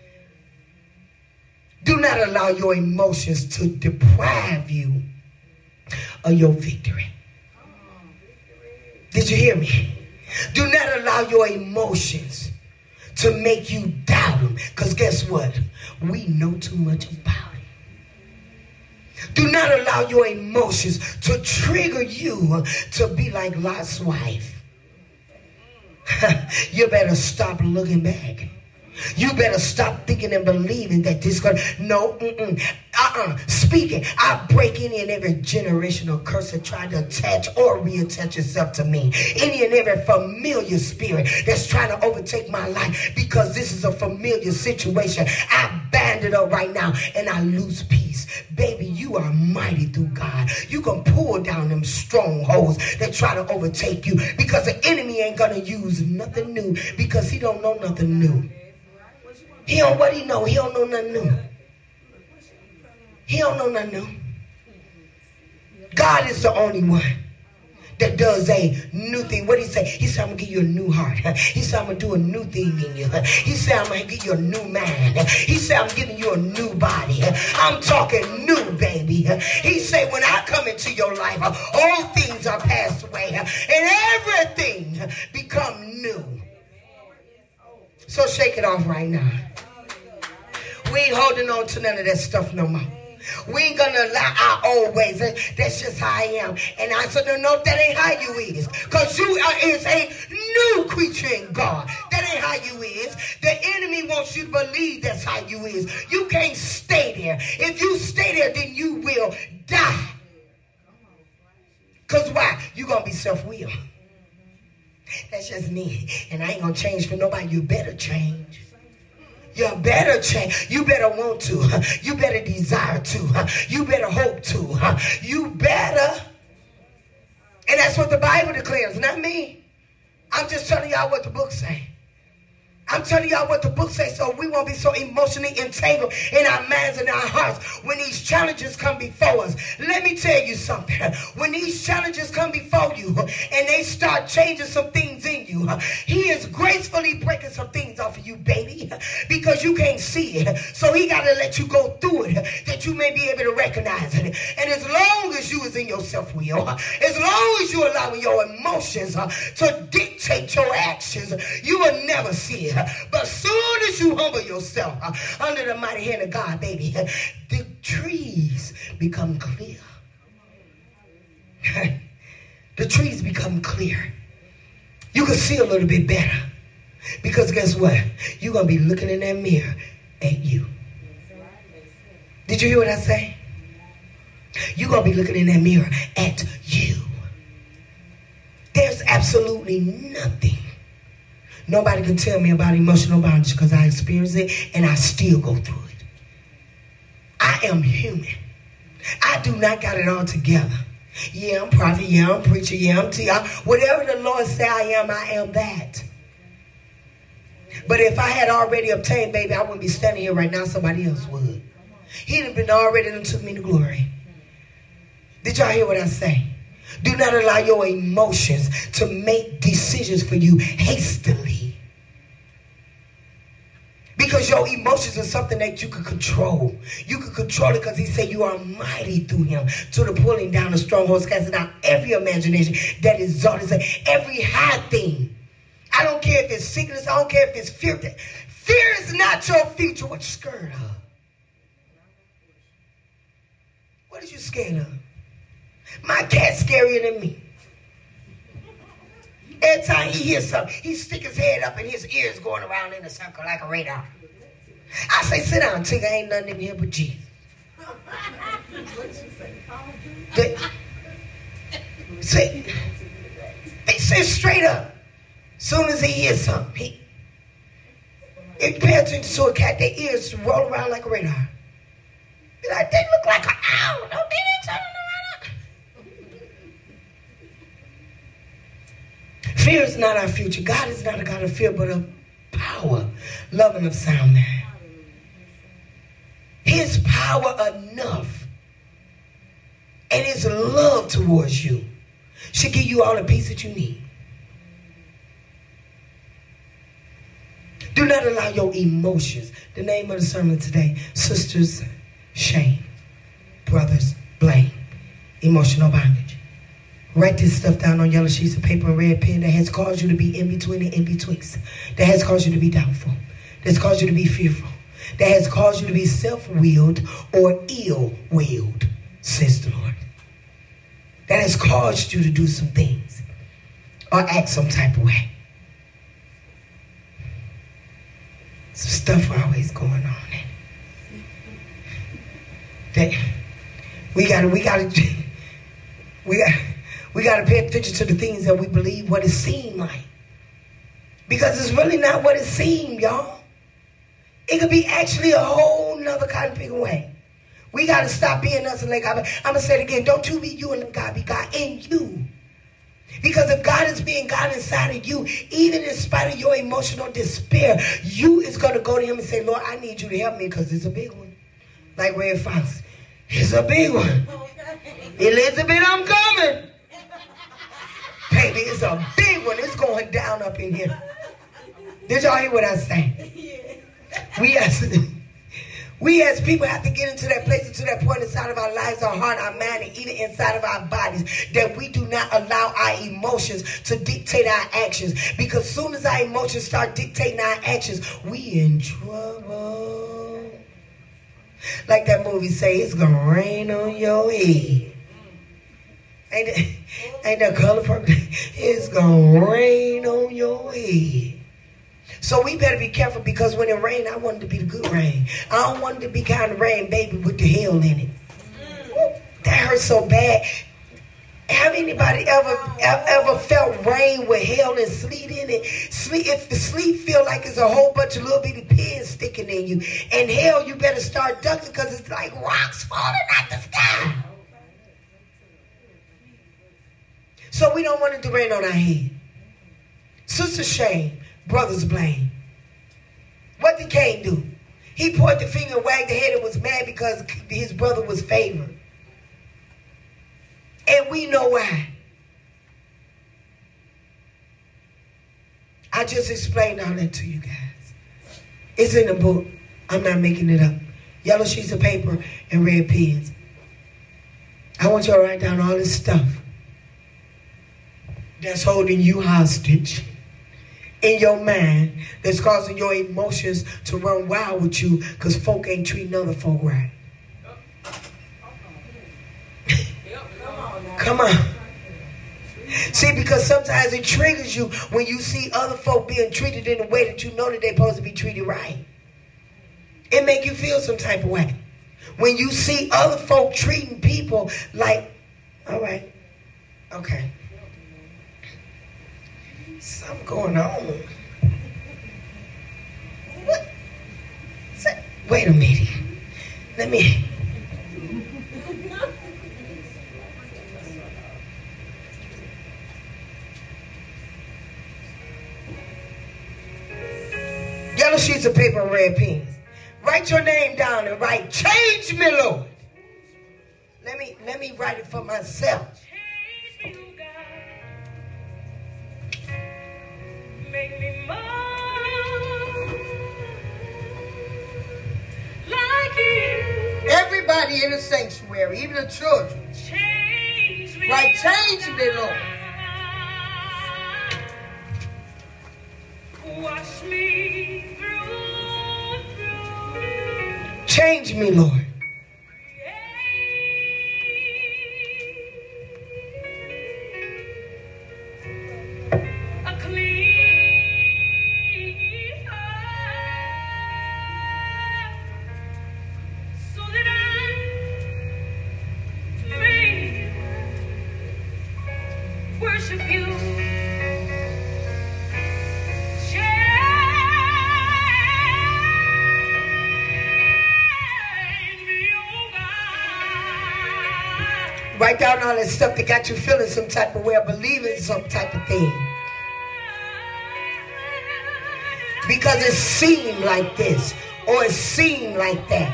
Do not allow your emotions to deprive you of your victory. Did you hear me? Do not allow your emotions to make you doubt him. Because guess what? We know too much about it. Do not allow your emotions to trigger you to be like Lot's wife. You better stop looking back. You better stop thinking and believing that this God. No, speaking. I break any and every generational curse that tried to attach or reattach itself to me. Any and every familiar spirit that's trying to overtake my life, because this is a familiar situation. I bind it up right now and I lose peace. Baby, you are mighty through God. You can pull down them strongholds that try to overtake you, because the enemy ain't gonna use nothing new, because he don't know nothing new. He don't what he know. He don't know nothing new. He don't know nothing new. God is the only one that does a new thing. What did he say? He said, I'm going to give you a new heart. He said, I'm going to do a new thing in you. He said, I'm going to give you a new mind. He said, I'm giving you a new body. I'm talking new, baby. He said, when I come into your life, all things are passed away and everything become new. So shake it off right now. We ain't holding on to none of that stuff no more. We ain't gonna allow our old ways. That's just how I am. And I said, no, that ain't how you is. Because you is a new creature in God. That ain't how you is. The enemy wants you to believe that's how you is. You can't stay there. If you stay there, then you will die. Because why? You're gonna be self-willed. That's just me. And I ain't gonna change for nobody. You better change. You better change. You better want to. You better desire to. You better hope to. You better. And that's what the Bible declares, not me. I'm just telling y'all what the book say. I'm telling y'all what the book says, so we won't be so emotionally entangled in our minds and our hearts when these challenges come before us. Let me tell you something. When these challenges come before you and they start changing some things in you, he is gracefully breaking some things off of you, baby, because you can't see it. So he got to let you go through it that you may be able to recognize it. And as long as you is in your self-will, as long as you allowing your emotions to dictate your actions, you will never see it. But soon as you humble yourself under the mighty hand of God, baby, the trees become clear. The trees become clear. You can see a little bit better. Because guess what? You're going to be looking in that mirror at you. Did you hear what I say? You're going to be looking in that mirror at you. There's absolutely nothing nobody can tell me about emotional bondage, because I experienced it and I still go through it. I am human. I do not got it all together. Yeah, I'm prophet. Yeah, I'm preacher. Yeah, I'm teacher. Whatever the Lord say I am that. But if I had already obtained, baby, I wouldn't be standing here right now. Somebody else would. He'd have been already and took me to glory. Did y'all hear what I say? Do not allow your emotions to make decisions for you hastily. Because your emotions are something that you can control. You can control it because he said you are mighty through him to the pulling down the strongholds, casting down every imagination that is exalted, every high thing. I don't care if it's sickness. I don't care if it's fear. Fear is not your future. What you scared of? What are you scared of? My cat's scarier than me. Every time he hears something, he stick his head up and his ears going around in a circle like a radar. I say, sit down, Tigger. Ain't nothing in here but Jesus. He said straight up. Soon as he hears something, he pay attention to a cat. Their ears roll around like a radar. Be like, they look like an owl. Don't they turn around? Fear is not our future. God is not a God of fear, but of power, love, and of sound mind. His power enough and his love towards you should give you all the peace that you need. Do not allow your emotions. The name of the sermon today, sisters, shame, brothers, blame, emotional bondage. Write this stuff down on yellow sheets of paper and red pen that has caused you to be in between and in betwixt. That has caused you to be doubtful. That's caused you to be fearful. That has caused you to be self-willed or ill-willed, says the Lord. That has caused you to do some things or act some type of way. Some stuff always going on. That we gotta pay attention to the things that we believe what it seemed like. Because it's really not what it seemed, y'all. It could be actually a whole nother kind of big way. We got to stop being us and let God be. I'm going to say it again. Don't you be you and let God be God in you. Because if God is being God inside of you, even in spite of your emotional despair, you is going to go to him and say, Lord, I need you to help me because it's a big one. Like Red Fox. It's a big one. Elizabeth, I'm coming. Baby, it's a big one. It's going down up in here. Did y'all hear what I say? We as people have to get into that place, into that point inside of our lives, our heart, our mind, and even inside of our bodies, that we do not allow our emotions to dictate our actions. Because as soon as our emotions start dictating our actions, we in trouble. Like that movie say, it's going to rain on your head. Ain't that color purple? It's going to rain on your head. So we better be careful, because when it rains, I want it to be the good rain. I don't want it to be kind of rain, baby, with the hell in it. Ooh, that hurts so bad. Have anybody ever felt rain with hell and sleet in it? If the sleet feel like it's a whole bunch of little bitty pins sticking in you. And hell, you better start ducking, because it's like rocks falling out the sky. So we don't want it to rain on our head. Sister shame. Brothers blame. What did Cain do? He pointed the finger and wagged the head and was mad because his brother was favored. And we know why. I just explained all that to you guys. It's in the book. I'm not making it up. Yellow sheets of paper and red pens. I want you to write down all this stuff that's holding you hostage in your mind, that's causing your emotions to run wild with you because folk ain't treating other folk right. Come on. See, because sometimes it triggers you when you see other folk being treated in a way that you know that they're supposed to be treated right. It make you feel some type of way. When you see other folk treating people like, all right, okay. Something going on. What? Wait a minute. Let me. Yellow sheets of paper and red pens. Write your name down and write, change me, Lord. Let me write it for myself. Make me more like you. Everybody in the sanctuary, even the children. Change me. Right, change me, Lord. Wash me through. Change me, Lord. Write down all that stuff that got you feeling some type of way or believing some type of thing. Because it seemed like this or it seemed like that.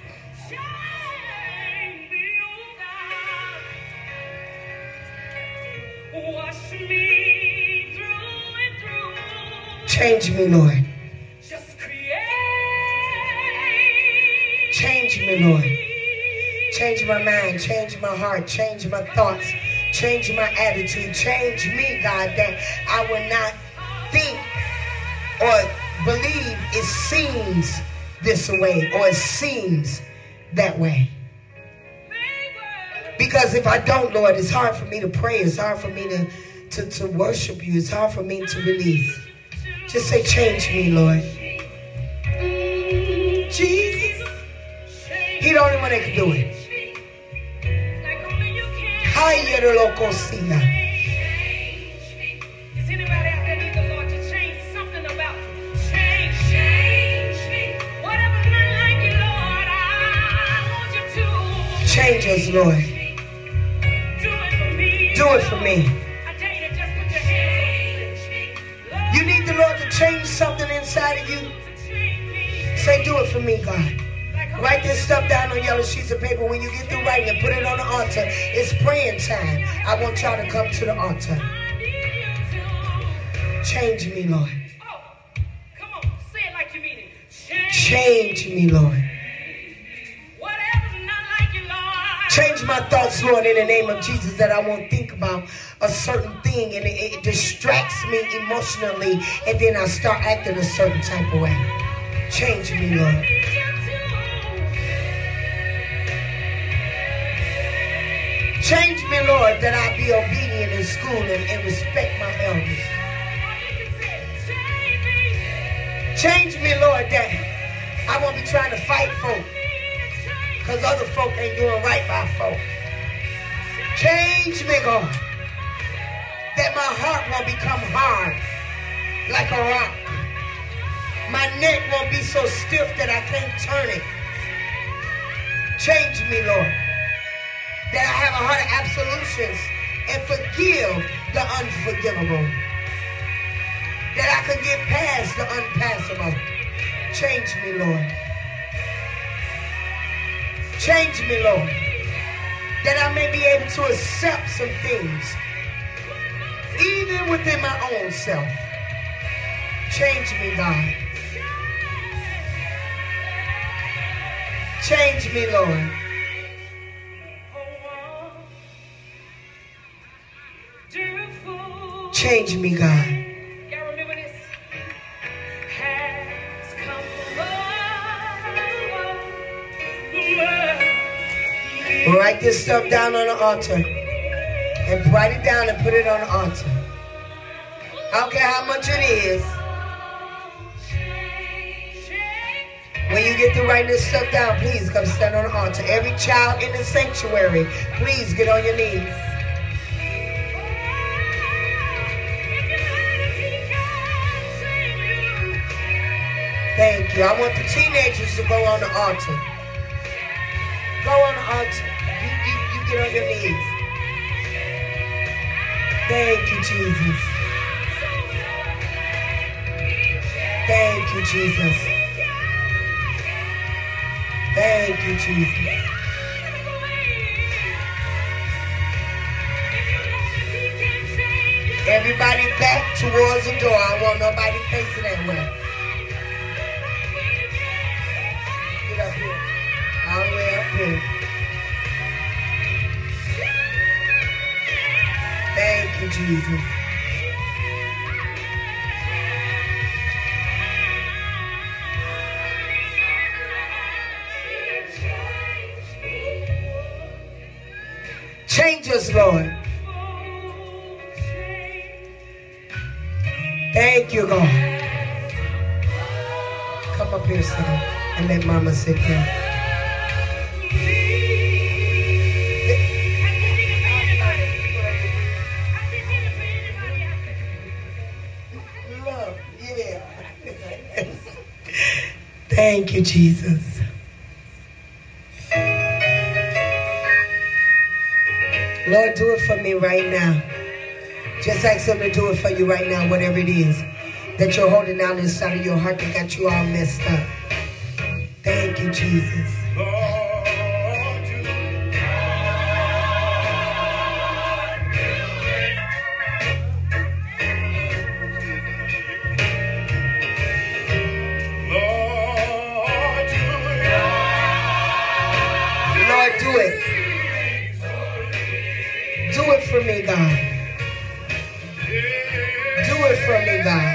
Change me, Lord. Change me, Lord. Change my mind, change my heart, change my thoughts, Change my attitude. Change me, God, that I will not think or believe it seems this way or it seems that way. Because if I don't, Lord, it's hard for me to pray. It's hard for me to worship you. It's hard for me to release. Just say, change me, Lord. Jesus. He the only one that can do it. Does anybody out there need the Lord to change something about you? Change me. Whatever's not like you, Lord, I want you to change us, Lord. Do it for me. Do it for me. I tell you to just put your hands on it. You need the Lord to change something inside of you. Say, do it for me, God. Write this stuff down on yellow sheets of paper. When you get through writing it, put it on the altar. It's praying time. I want y'all to come to the altar. Change me, Lord. Oh, come on. Say it like you mean it. Change me, Lord. Whatever's not like you, Lord. Change my thoughts, Lord, in the name of Jesus, that I won't think about a certain thing and it distracts me emotionally, and then I start acting a certain type of way. Change me, Lord. Change me, Lord, that I be obedient in school and respect my elders. Change me, Lord, that I won't be trying to fight folk because other folk ain't doing right by folk. Change me, God, that my heart won't become hard like a rock. My neck won't be so stiff that I can't turn it. Change me, Lord, that I have a heart of absolutions and forgive the unforgivable. That I can get past the unpassable. Change me, Lord. Change me, Lord, that I may be able to accept some things, even within my own self. Change me, God. Change me, Lord. Change me, God. Y'all remember this? Has come over. Write this stuff down on the altar. And write it down and put it on the altar. I don't care how much it is. When you get to write this stuff down, please come stand on the altar. Every child in the sanctuary, please get on your knees. Thank you. I want the teenagers to go on the altar. Go on the altar. You get on your knees. Thank you, Jesus. Thank you, Jesus. Thank you, Jesus. Everybody back towards the door. I want nobody facing that way. Get up here. All the way up here. Thank you, Jesus. Change us, Lord. Thank you, God. Come up here, son, and let Mama sit down. Love, yeah. Thank you, Jesus. Lord, do it for me right now. Just ask him to do it for you right now, whatever it is that you're holding down inside of your heart that got you all messed up. Thank you, Jesus. Lord, do it. Do Do it for me, God. Do it for me, God.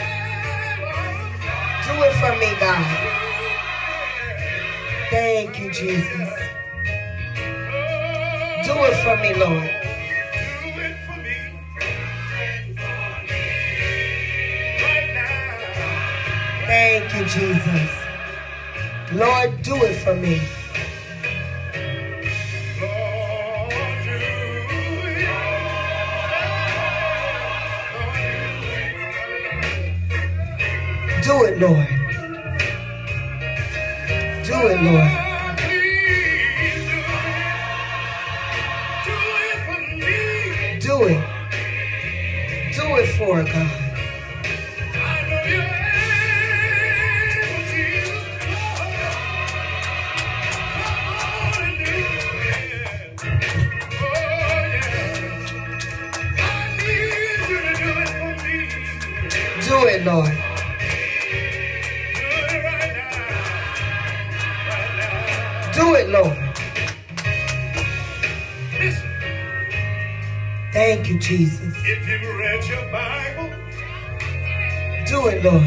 Do it for me, God. Thank you, Jesus. Do it for me, Lord. Thank you, Jesus. Lord, do it for me. Do it, Lord. Do it, Lord. Do it. Do it for God. Do it, Lord. Do it, Lord. Thank you, Jesus. If you've read your Bible, do it, Lord.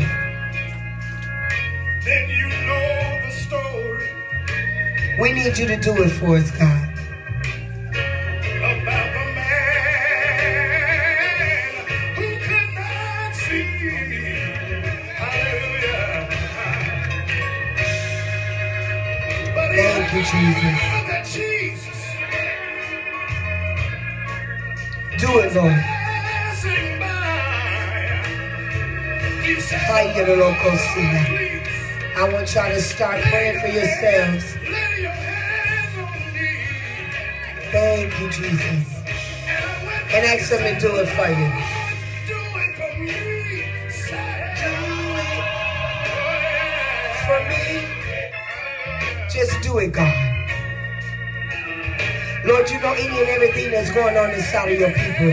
Then you know the story. We need you to do it for us, God. About the man who could not see. Hallelujah. But thank you, Jesus. Jesus. Do it, Lord. I want y'all to start praying for yourselves. Thank you, Jesus. And ask Him to do it for you. For me. Just do it, God. Lord, you know any and everything that's going on inside of your people.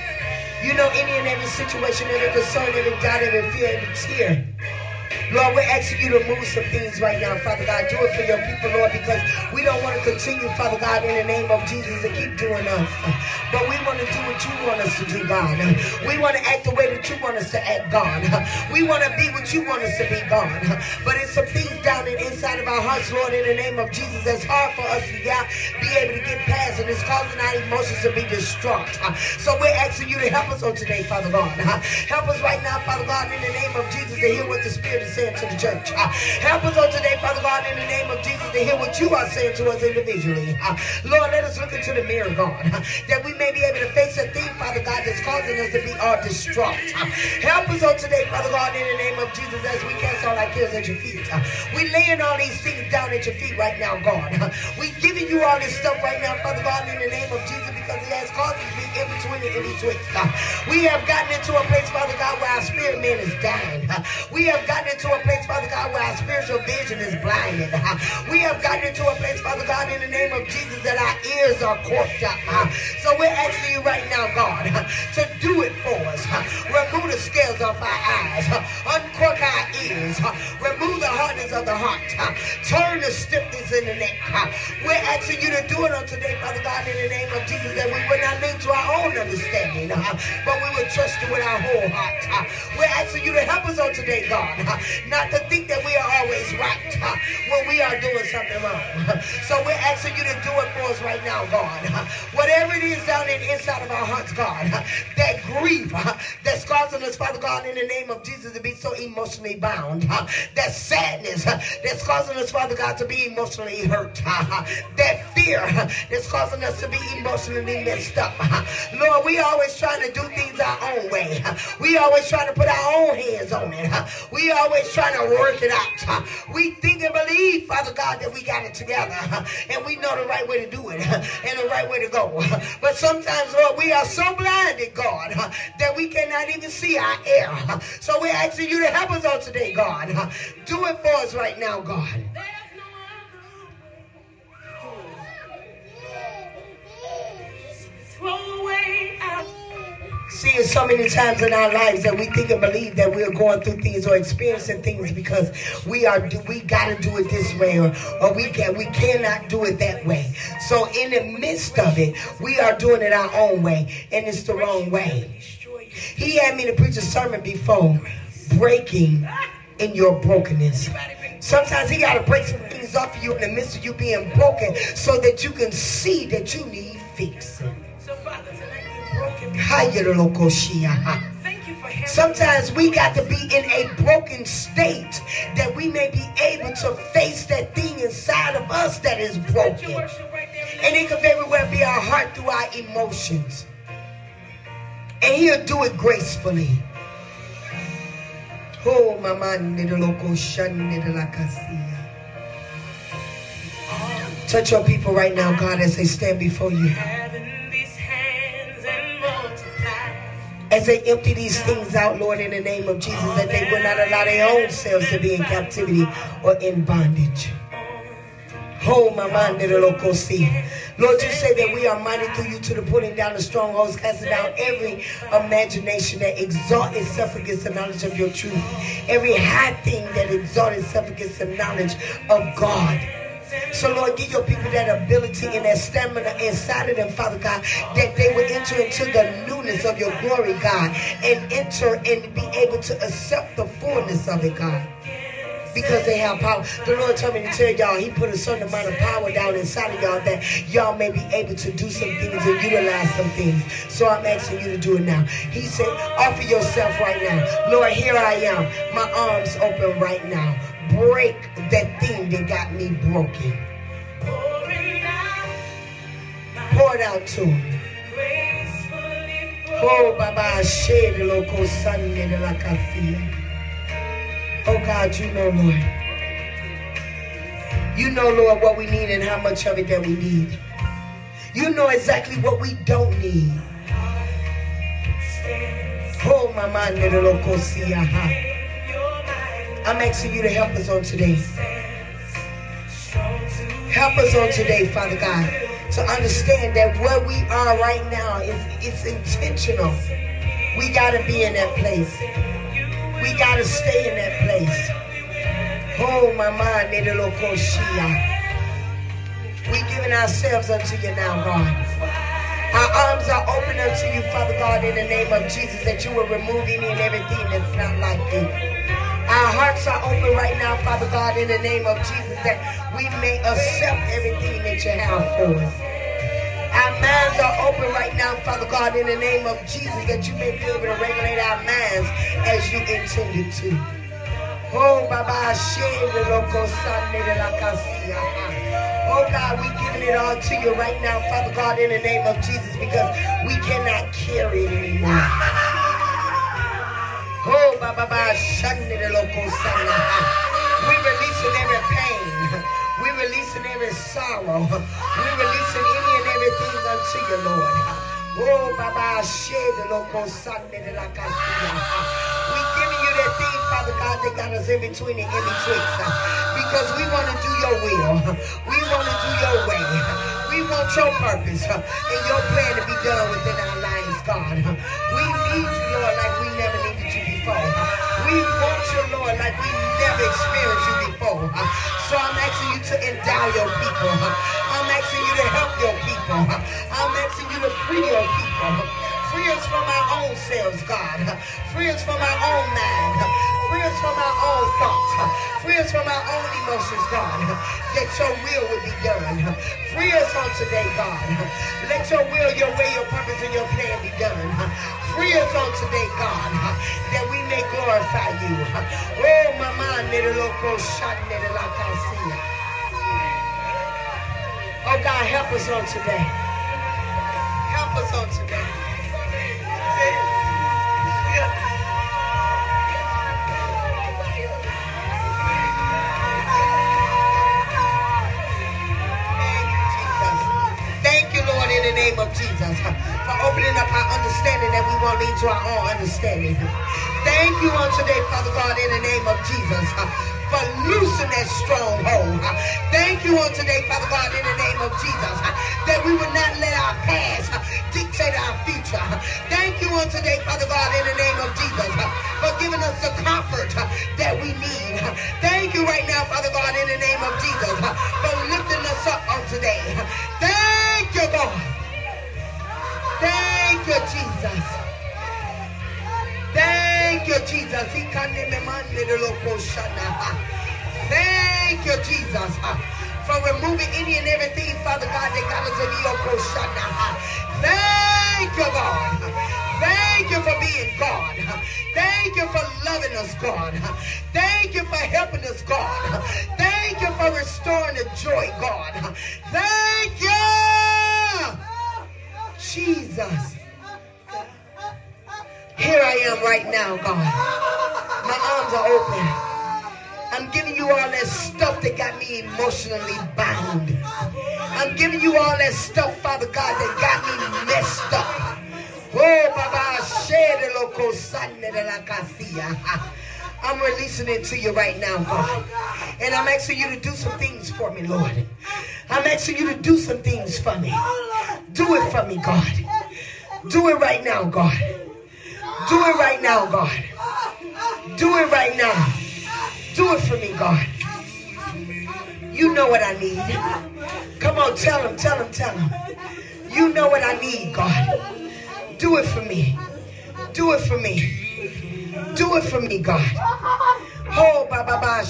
You know any and every situation, every concern, every doubt, every fear, every tear. Lord, we're asking you to move some things right now, Father God. Do it for your people, Lord, because we don't want to continue, Father God, in the name of Jesus, to keep doing us. But we want to do what you want us to do, God. We want to act the way that you want us to act, God. We want to be what you want us to be, God. But it's some things down inside of our hearts, Lord, in the name of Jesus, that's hard for us to be able to get past, and it's causing our emotions to be distraught. So we're asking you to help us on today, Father God. Help us right now, Father God, in the name of Jesus, to hear what the Spirit is saying to the church. Help us on today, Father God, in the name of Jesus, to hear what you are saying to us individually. Lord, let us look into the mirror, God, that we may be able to face a thing, Father God, that's causing us to be all distraught. Help us on today, Father God, in the name of Jesus, as we cast all our cares at your feet. We laying all these things down at your feet right now, God. We giving you all this stuff right now, Father God, in the name of Jesus, because it has caused us to be in between and in betwixt. We have gotten into a place, Father God, where our spirit man is dying. We have gotten into a place, Father God, where our spiritual vision is blinded. We have gotten into a place, Father God, in the name of Jesus, that our ears are corked up. So we're asking you right now, God, to do it for us. Remove the scales off our eyes. Uncork our ears. Remove the hardness of the heart. Turn the stiffness in the neck. We're asking you to do it on today, Father God, in the name of Jesus, that we will not lean to our own understanding, but we will trust you with our whole heart. We're asking you to help us on today, God, not to think that we are always right when we are doing something wrong. So we're asking you to do it for us right now, God. Whatever it is down inside of our hearts, God, that grief that's causing us, Father God, in the name of Jesus, to be so emotionally bound, that sadness that's causing us, Father God, to be emotionally hurt, that fear that's causing us to be emotionally messed up. Lord, we always trying to do things our own way. We always trying to put our own hands on it. We always trying to work it out. We think and believe, Father God, that we got it together, and we know the right way to do it and the right way to go. But sometimes, Lord, we are so blinded, God, that we cannot even see our error. So we're asking you to help us on today, God. Do it for us right now, God. Throw away our See, it's so many times in our lives that we think and believe that we're going through things or experiencing things because we got to do it this way or we cannot do it that way. So in the midst of it, we are doing it our own way, and it's the wrong way. He had me to preach a sermon before, breaking in your brokenness. Sometimes he got to break some things off of you in the midst of you being broken so that you can see that you need fixing. Sometimes we got to be in a broken state that we may be able to face that thing inside of us that is broken. And it could very well be our heart through our emotions. And he'll do it gracefully. Oh, my man, touch your people right now, God, as they stand before you. As they empty these things out, Lord, in the name of Jesus, that they will not allow their own selves to be in captivity or in bondage. Oh, my mind, Lord, you say that we are mighty through you to the pulling down the strongholds, casting down every imagination that exalts itself against the knowledge of your truth. Every high thing that exalts itself against the knowledge of God. So, Lord, give your people that ability and that stamina inside of them, Father God, that they will enter into the newness of your glory, God, and enter and be able to accept the fullness of it, God. Because they have power. The Lord told me to tell y'all, he put a certain amount of power down inside of y'all that y'all may be able to do some things and utilize some things. So I'm asking you to do it now. He said, offer yourself right now. Lord, here I am. My arms open right now. Break that thing that got me broken. Pour it out to him. Oh, Baba, shade the local Sunday de la Casilla. Oh God, you know, Lord. You know, Lord, what we need and how much of it that we need. You know exactly what we don't need. Oh, my mind, I'm asking you to help us on today. Help us on today, Father God, to understand that where we are right now it's intentional. We got to be in that place. We got to stay in that place. Oh, my mind, we giving ourselves unto you now, God. Our arms are open unto you, Father God, in the name of Jesus, that you will remove any and everything that's not like you. Our hearts are open right now, Father God, in the name of Jesus, that we may accept everything that you have for us. Our minds are open right now, Father God, in the name of Jesus, that you may be able to regulate our minds as you intended to. Oh, Baba, oh God, we're giving it all to you right now, Father God, in the name of Jesus, because we cannot carry it anymore. Oh, Baba, we releasing every pain. We're releasing every sorrow. We're releasing any and everything unto you, Lord. Oh, Baba, shed the local Sunday de la Casilla. We're giving you that thing, Father God, that got us in between and in betwixt. Because we want to do your will. We want to do your way. We want your purpose and your plan to be done within our lives, God. We need you, Lord, like we never needed you before. We want you, Lord, like we never experienced you before. So I'm asking you to endow your people. I'm asking you to help your people. I'm asking you to free your people. Free us from our own selves, God. Free us from our own mind. Free us from our own thoughts. Free us from our own emotions, God. That your will would be done. Free us on today, God. Let your will, your way, your purpose, and your plan be done. Free us on today, God, that we may glorify you. Oh, Mama, oh, God, help us on today. Help us on today. Thank you, Lord, in the name of Jesus, for opening up our understanding that we won't lean to our own understanding. Thank you on today, Father God, in the name of Jesus, for loosing that stronghold. Thank you on today, Father God, in the name of Jesus, that we will not let our past dictate our future. Thank you on on today, Father God, in the name of Jesus, for giving us the comfort that we need. Thank you right now, Father God, in the name of Jesus, for lifting us up on today. Thank you, God. Thank you, Jesus. Thank you, Jesus. Thank you, Jesus, for removing any and everything, Father God, that got us in your Koshana. Thank you, God. Thank you for being God. Thank you for loving us, God. Thank you for helping us, God. Thank you for restoring the joy, God. Thank you, Jesus. Here I am right now, God. My arms are open. I'm giving you all that stuff that got me emotionally bound. I'm giving you all that stuff, Father God, that got me messed up. Oh, Baba, I'm releasing it to you right now, God. And I'm asking you to do some things for me, Lord. I'm asking you to do some things for me. Do it for me, God. Do it right now, God. Do it right now, God. Do it right now. Do it for me, God. You know what I need. Come on, tell him, tell him, tell him. You know what I need, God. Do it for me. Do it for me. Do it for me, God. Oh, Baba,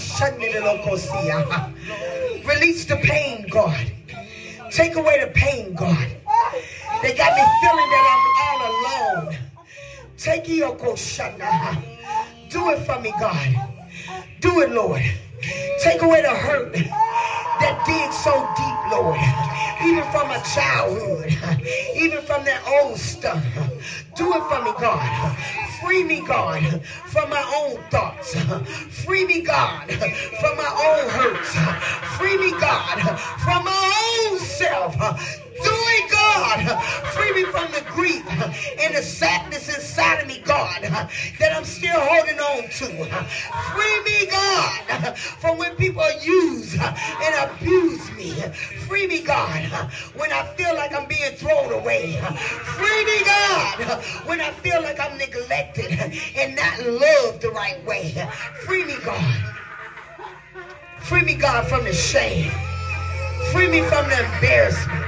release the pain, God. Take away the pain, God. They got me feeling that I'm all alone. Take Yoko Shana. Do it for me, God. Do it, Lord. Take away the hurt that dig so deep, Lord. Even from my childhood. Even from that old stuff. Do it for me, God. Free me, God, from my own thoughts. Free me, God, from my own hurts. Free me, God, from my own self. Do it, God. Free me from the grief and the sadness inside of me, God, that I'm still holding on to. Free me, God, from when people use and abuse me. Free me, God, when I feel like I'm being thrown away. Free me, God, when I feel like I'm neglected and not loved the right way. Free me, God. Free me, God, from the shame. Free me from the embarrassment.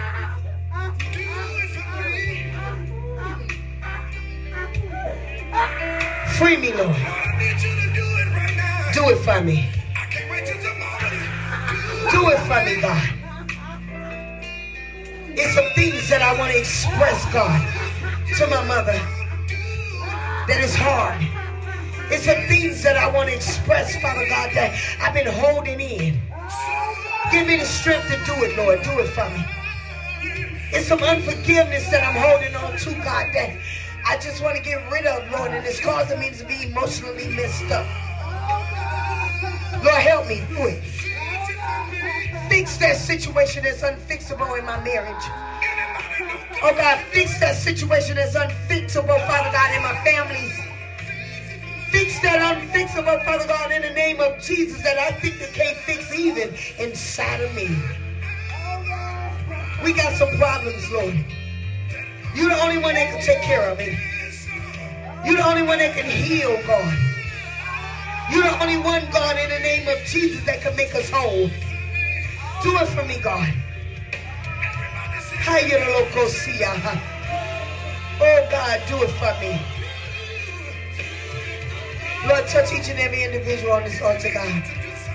Free me, Lord. Do it for me. Do it for me, God. It's some things that I want to express, God, to my mother. That is hard. It's some things that I want to express, Father God, that I've been holding in. Give me the strength to do it, Lord. Do it for me. It's some unforgiveness that I'm holding on to, God, that I just want to get rid of, Lord, and it's causing me to be emotionally messed up. Lord, help me do it. Fix that situation that's unfixable in my marriage. Oh, God, fix that situation that's unfixable, Father God, in my families. Fix that unfixable, Father God, in the name of Jesus, that I think they can't fix even inside of me. We got some problems, Lord. You're the only one that can take care of it. You're the only one that can heal, God. You're the only one, God, in the name of Jesus, that can make us whole. Do it for me, God. Oh, God, do it for me. Lord, touch each and every individual on this altar, God.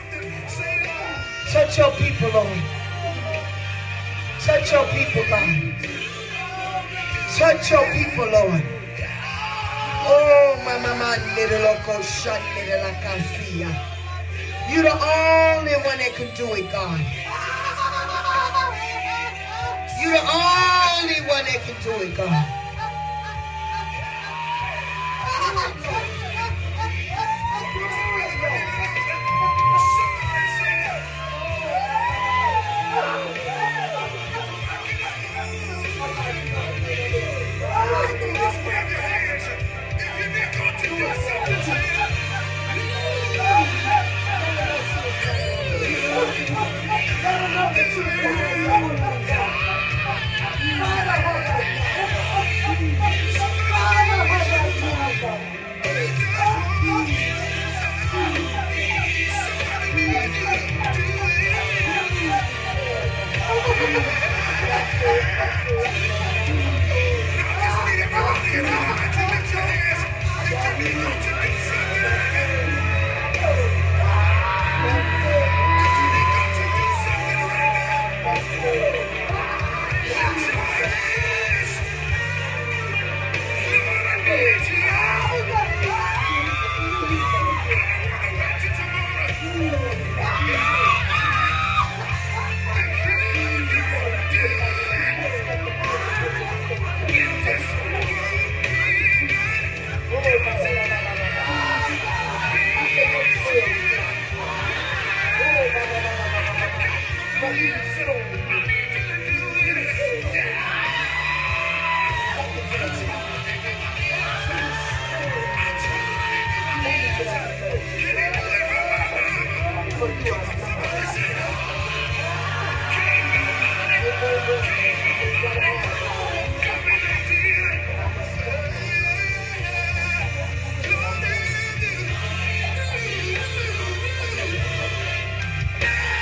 Touch your people, Lord. Touch your people, God. Touch your people, Lord. Oh, my mama, you're the only one that can do it, God. You're the only one that can do it, God.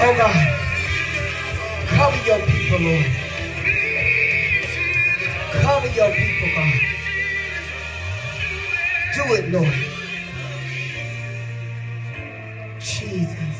Oh God, cover your people, Lord. Cover your people, God. Do it, Lord. Jesus.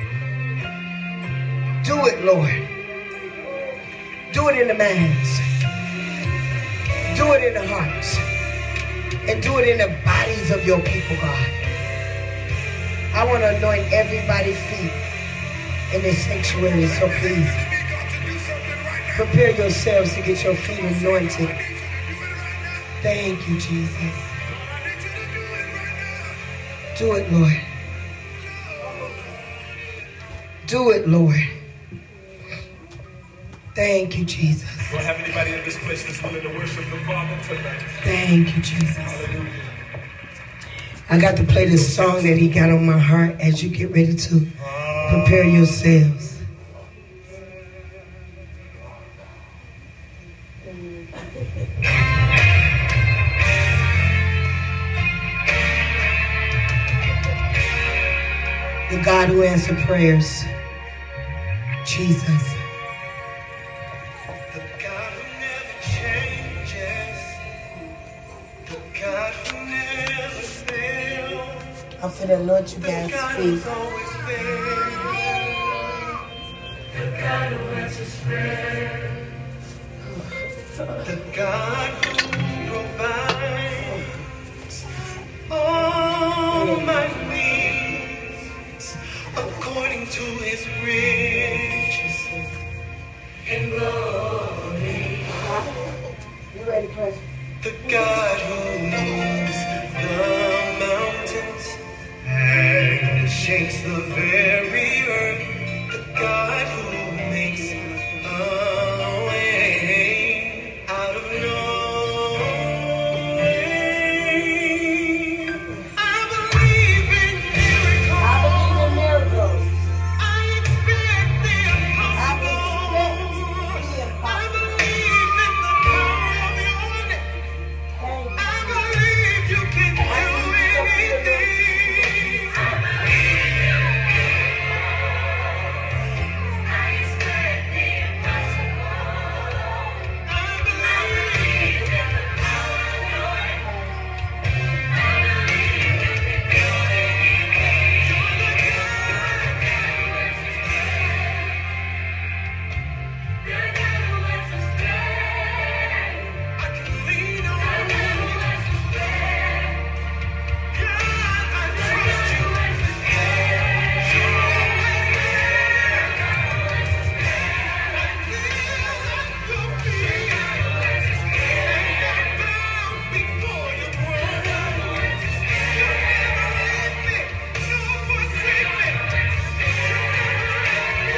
Do it, Lord. Do it in the minds. Do it in the hearts. And do it in the bodies of your people, God. I want to anoint everybody's feet in this sanctuary, so please prepare yourselves to get your feet anointed. Thank you, Jesus. Do it, Lord. Do it, Lord. Thank you, Jesus. Do I have anybody in this place that's willing to worship the Father tonight? Thank you, Jesus. Hallelujah. I got to play this song that he got on my heart as you get ready to prepare yourselves. The God who answers prayers, Jesus. The God who never changes. The God who never fails. I'm finna anoint you The guys' God feet. who's always there. The God who answers prayers. The God who provides all my needs according to his riches and glory. You ready, Chris? The God who moves the mountains and shakes the very earth. The God who makes a way out of no way. I believe in miracles. I believe in miracles. I expect the I impossible. expect the I impossible. believe in the power of your name. Thank I believe you can do anything. I can lean on you. God, I trust you. You're always there. I kneel at your feet and I bow before your throne. You never leave me nor forsake me. You never let me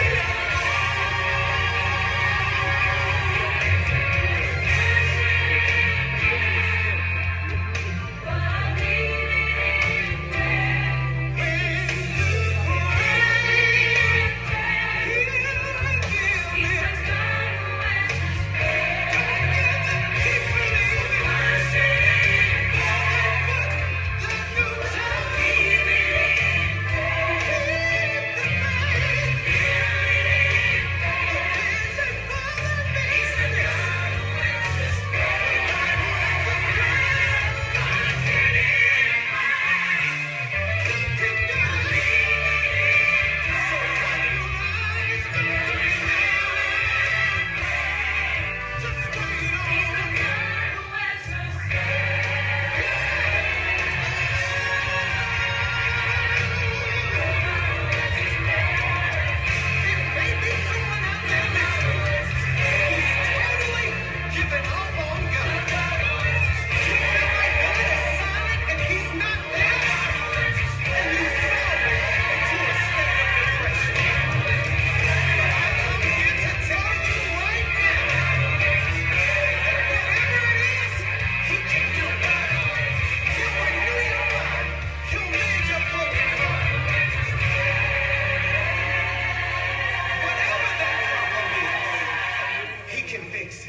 He can fix it.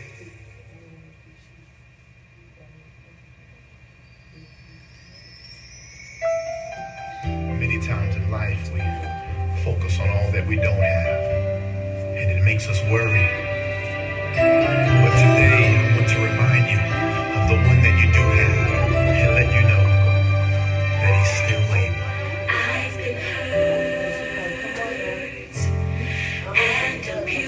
Many times in life we focus on all that we don't have, and it makes us worry. But today, I want to remind you of the one that you do have and let you know that he's still able. I've been hurt and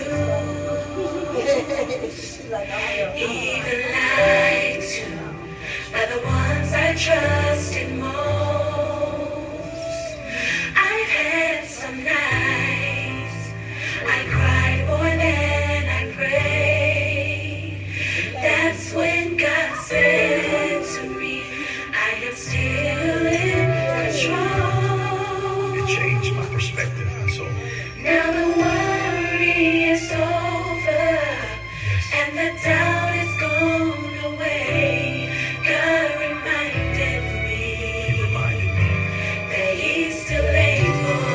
abused, even lied to by the ones I trusted most. I've had some nights I cried more than I prayed. That's when God said to me, I am still in control. It changed my perspective, and so Now the worry is over, and the doubt is gone away. God reminded he me reminded me that he's still able.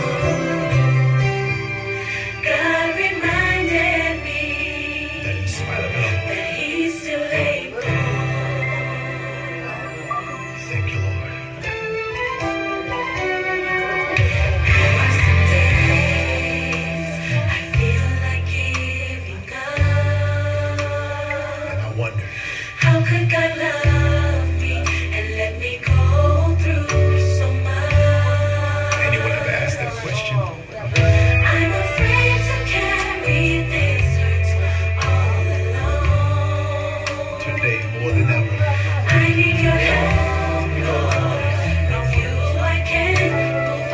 God reminded me that in spite of it all, that he's still able. thank you, Lord. There are some days I feel like giving up. And I wonder, How could God love me and let me go through so much? anyone ever asked that question? I'm afraid to carry this hurt all alone. Today, more than ever, I need your help, Lord. With you I can move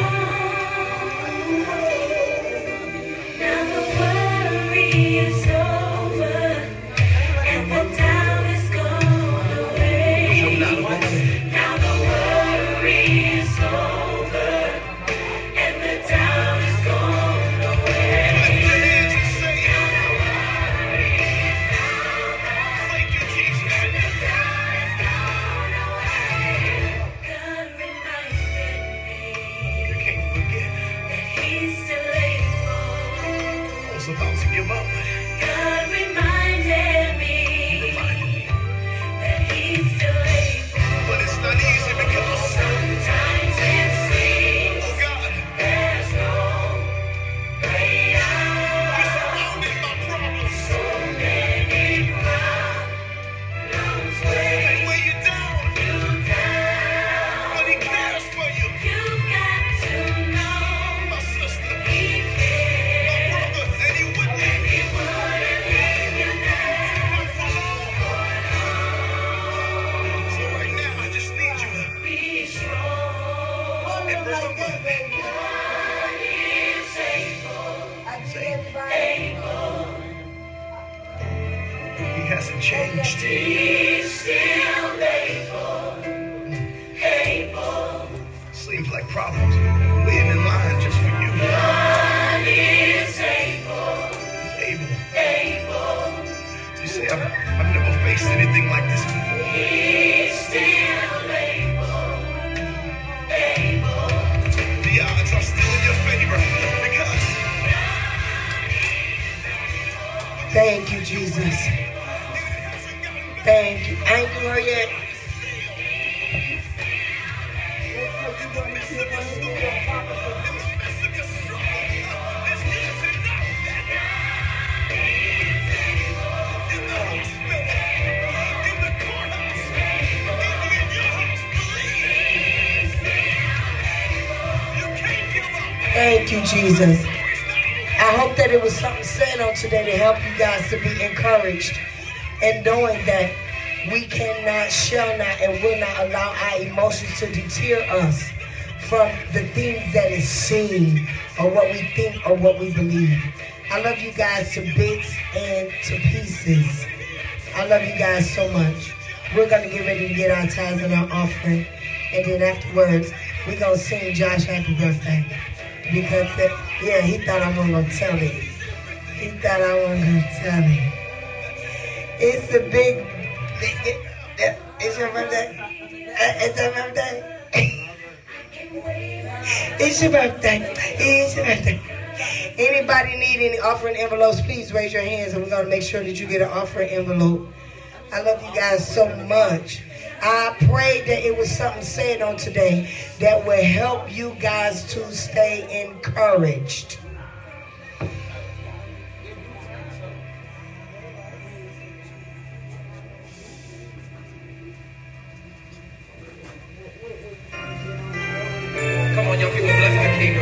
on. Now the worry is over, and the doubt is gone away. I'm not alone. Now the worry is over, and the doubt is gone away. Lift your hands and say, thank you, Jesus. God reminded me You can't forget. that he's still able. I was about to give up. God reminded me Reminded me. that he's still able. But it's not easy because, Sometimes it seems oh God, there's no way out. you're surrounded by problems. So many problems They weigh weigh you down, you down. but he cares for you. You've got to know My sister, he cares. my brother, and he wouldn't leave you. Wouldn't leave you now. Not for long. So right now, I just need you to Be strong. and remember, God is able. he hasn't changed. He's still able. Able. Seems like problems are waiting in line just for you. God is able. He's able. Able. You say, I've never faced anything like this before. He's still able. Able. The odds are still in your favor because Thank you, Jesus. Thank you. I ain't do her yet. Thank you, Jesus. I hope that it was something said on today to help you guys to be encouraged and knowing that we cannot, shall not, and will not allow our emotions to deter us from the things that is seen or what we think or what we believe. I love you guys to bits and to pieces. I love you guys so much. We're going to get ready to get our tithes and our offering. And then afterwards, we're going to sing Josh happy birthday. Because, he thought I wasn't going to tell it. He thought I wasn't going to tell it. It's a big, it's your birthday? It's your birthday? It's your birthday. It's your birthday. Anybody need any offering envelopes, please raise your hands and we're going to make sure that you get an offering envelope. I love you guys so much. I pray that it was something said on today that will help you guys to stay encouraged. Come on, young people, bless the King.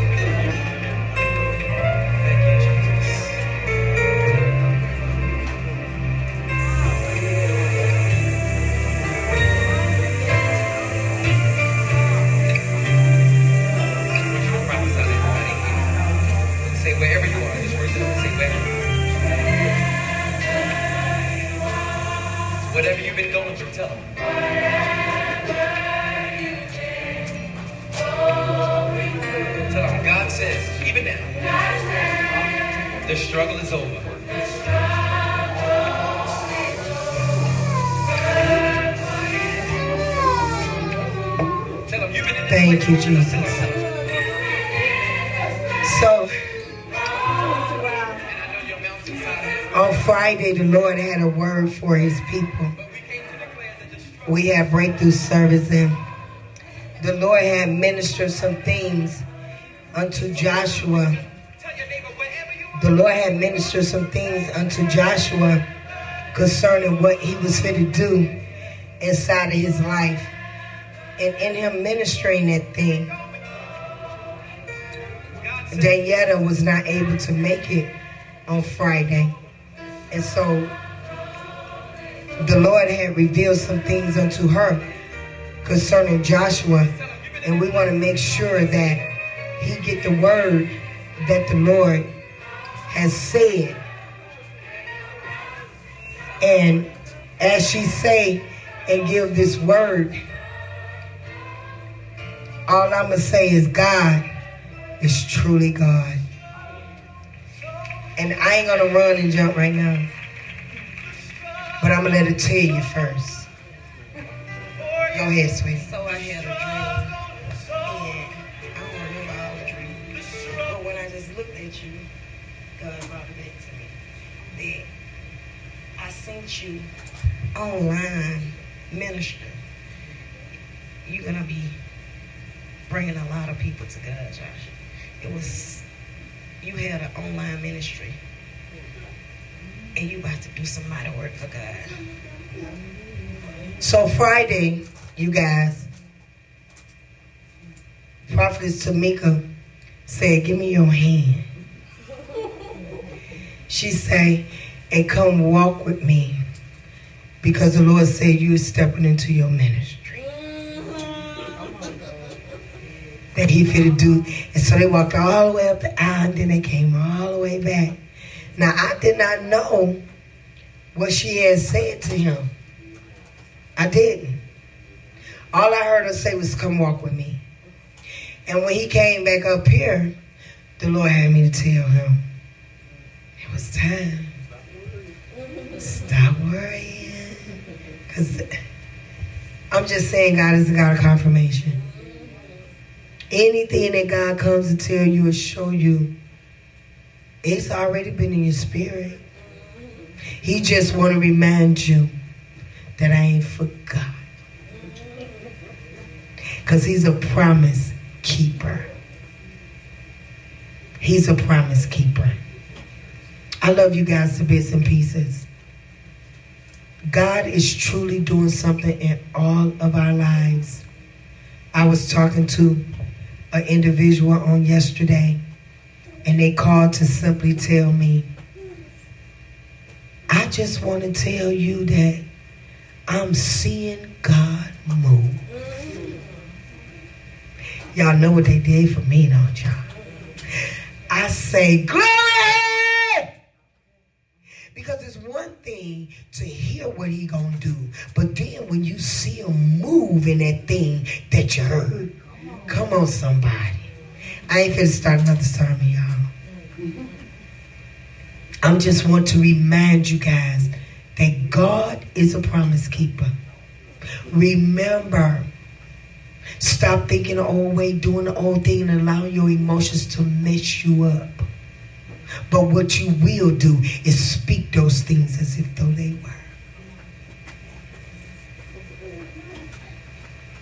Thank you, Jesus. Prophesy to everybody here. Say wherever you are. Just worship and say wherever. Whatever you've been going through, tell them. Tell them, God says, even now, the struggle is over. Tell them, you've been in this Thank place you, before. Jesus. Tell them. So And I know your mountainside has, on Friday, the Lord had a word for his people. but we came to declare that the struggle. We had breakthrough service, and the Lord had ministered some things unto Joshua. Tell your neighbor, wherever you are. The Lord had ministered some things unto Joshua concerning what he was fit to do inside of his life. And in him ministering that thing, Daniela was not able to make it on Friday. And so the Lord had revealed some things unto her concerning Joshua. And we want to make sure that he get the word that the Lord has said. And as she say and give this word, all I'm going to say is God is truly God. And I ain't going to run and jump right now, but I'm going to let it tell you first. Go ahead, sweetie. So I had a dream, and I don't remember all the dreams. But when I just looked at you, God brought it back to me. That I sent you online minister. You're going to be bringing a lot of people to God, Josh. You had an online ministry, and you about to do some mighty work for God. So Friday, you guys, Prophetess Tamika said, give me your hand. She said, and come walk with me, because the Lord said you're stepping into your ministry that he fit to do. And so they walked all the way up the aisle, and then they came all the way back. Now, I did not know what she had said to him. I didn't. All I heard her say was, come walk with me. And when he came back up here, the Lord had me to tell him, it was time. Stop worrying. Because I'm just saying God is a God of confirmation. Anything that God comes to tell you or show you, it's already been in your spirit. He just want to remind you that I ain't forgot. Because he's a promise keeper. He's a promise keeper. I love you guys to bits and pieces. God is truly doing something in all of our lives. I was talking to an individual on yesterday, and they called to simply tell me, I just want to tell you that I'm seeing God move. Y'all know what they did for me, don't y'all? I say, glory! Because it's one thing to hear what he gonna do, but then when you see him move in that thing that you heard, come on, somebody. I ain't finna start another sermon, y'all. I just want to remind you guys that God is a promise keeper. Remember, stop thinking the old way, doing the old thing, and allowing your emotions to mess you up. But what you will do is speak those things as if though they were.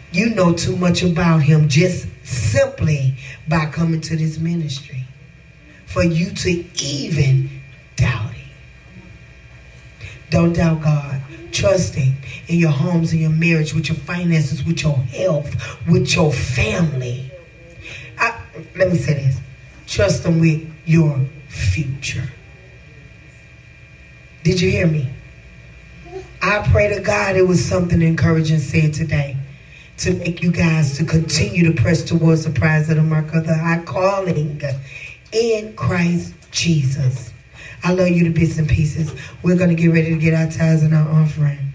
You know too much about him just simply by coming to this ministry for you to even doubt him. Don't doubt God. Trust him in your homes, in your marriage, with your finances, with your health, with your family. Let me say this. Trust him with your future. Did you hear me? I pray to God it was something encouraging said today to make you guys to continue to press towards the prize of the mark of the high calling in Christ Jesus. I love you to bits and pieces. We're going to get ready to get our tithes and our offering.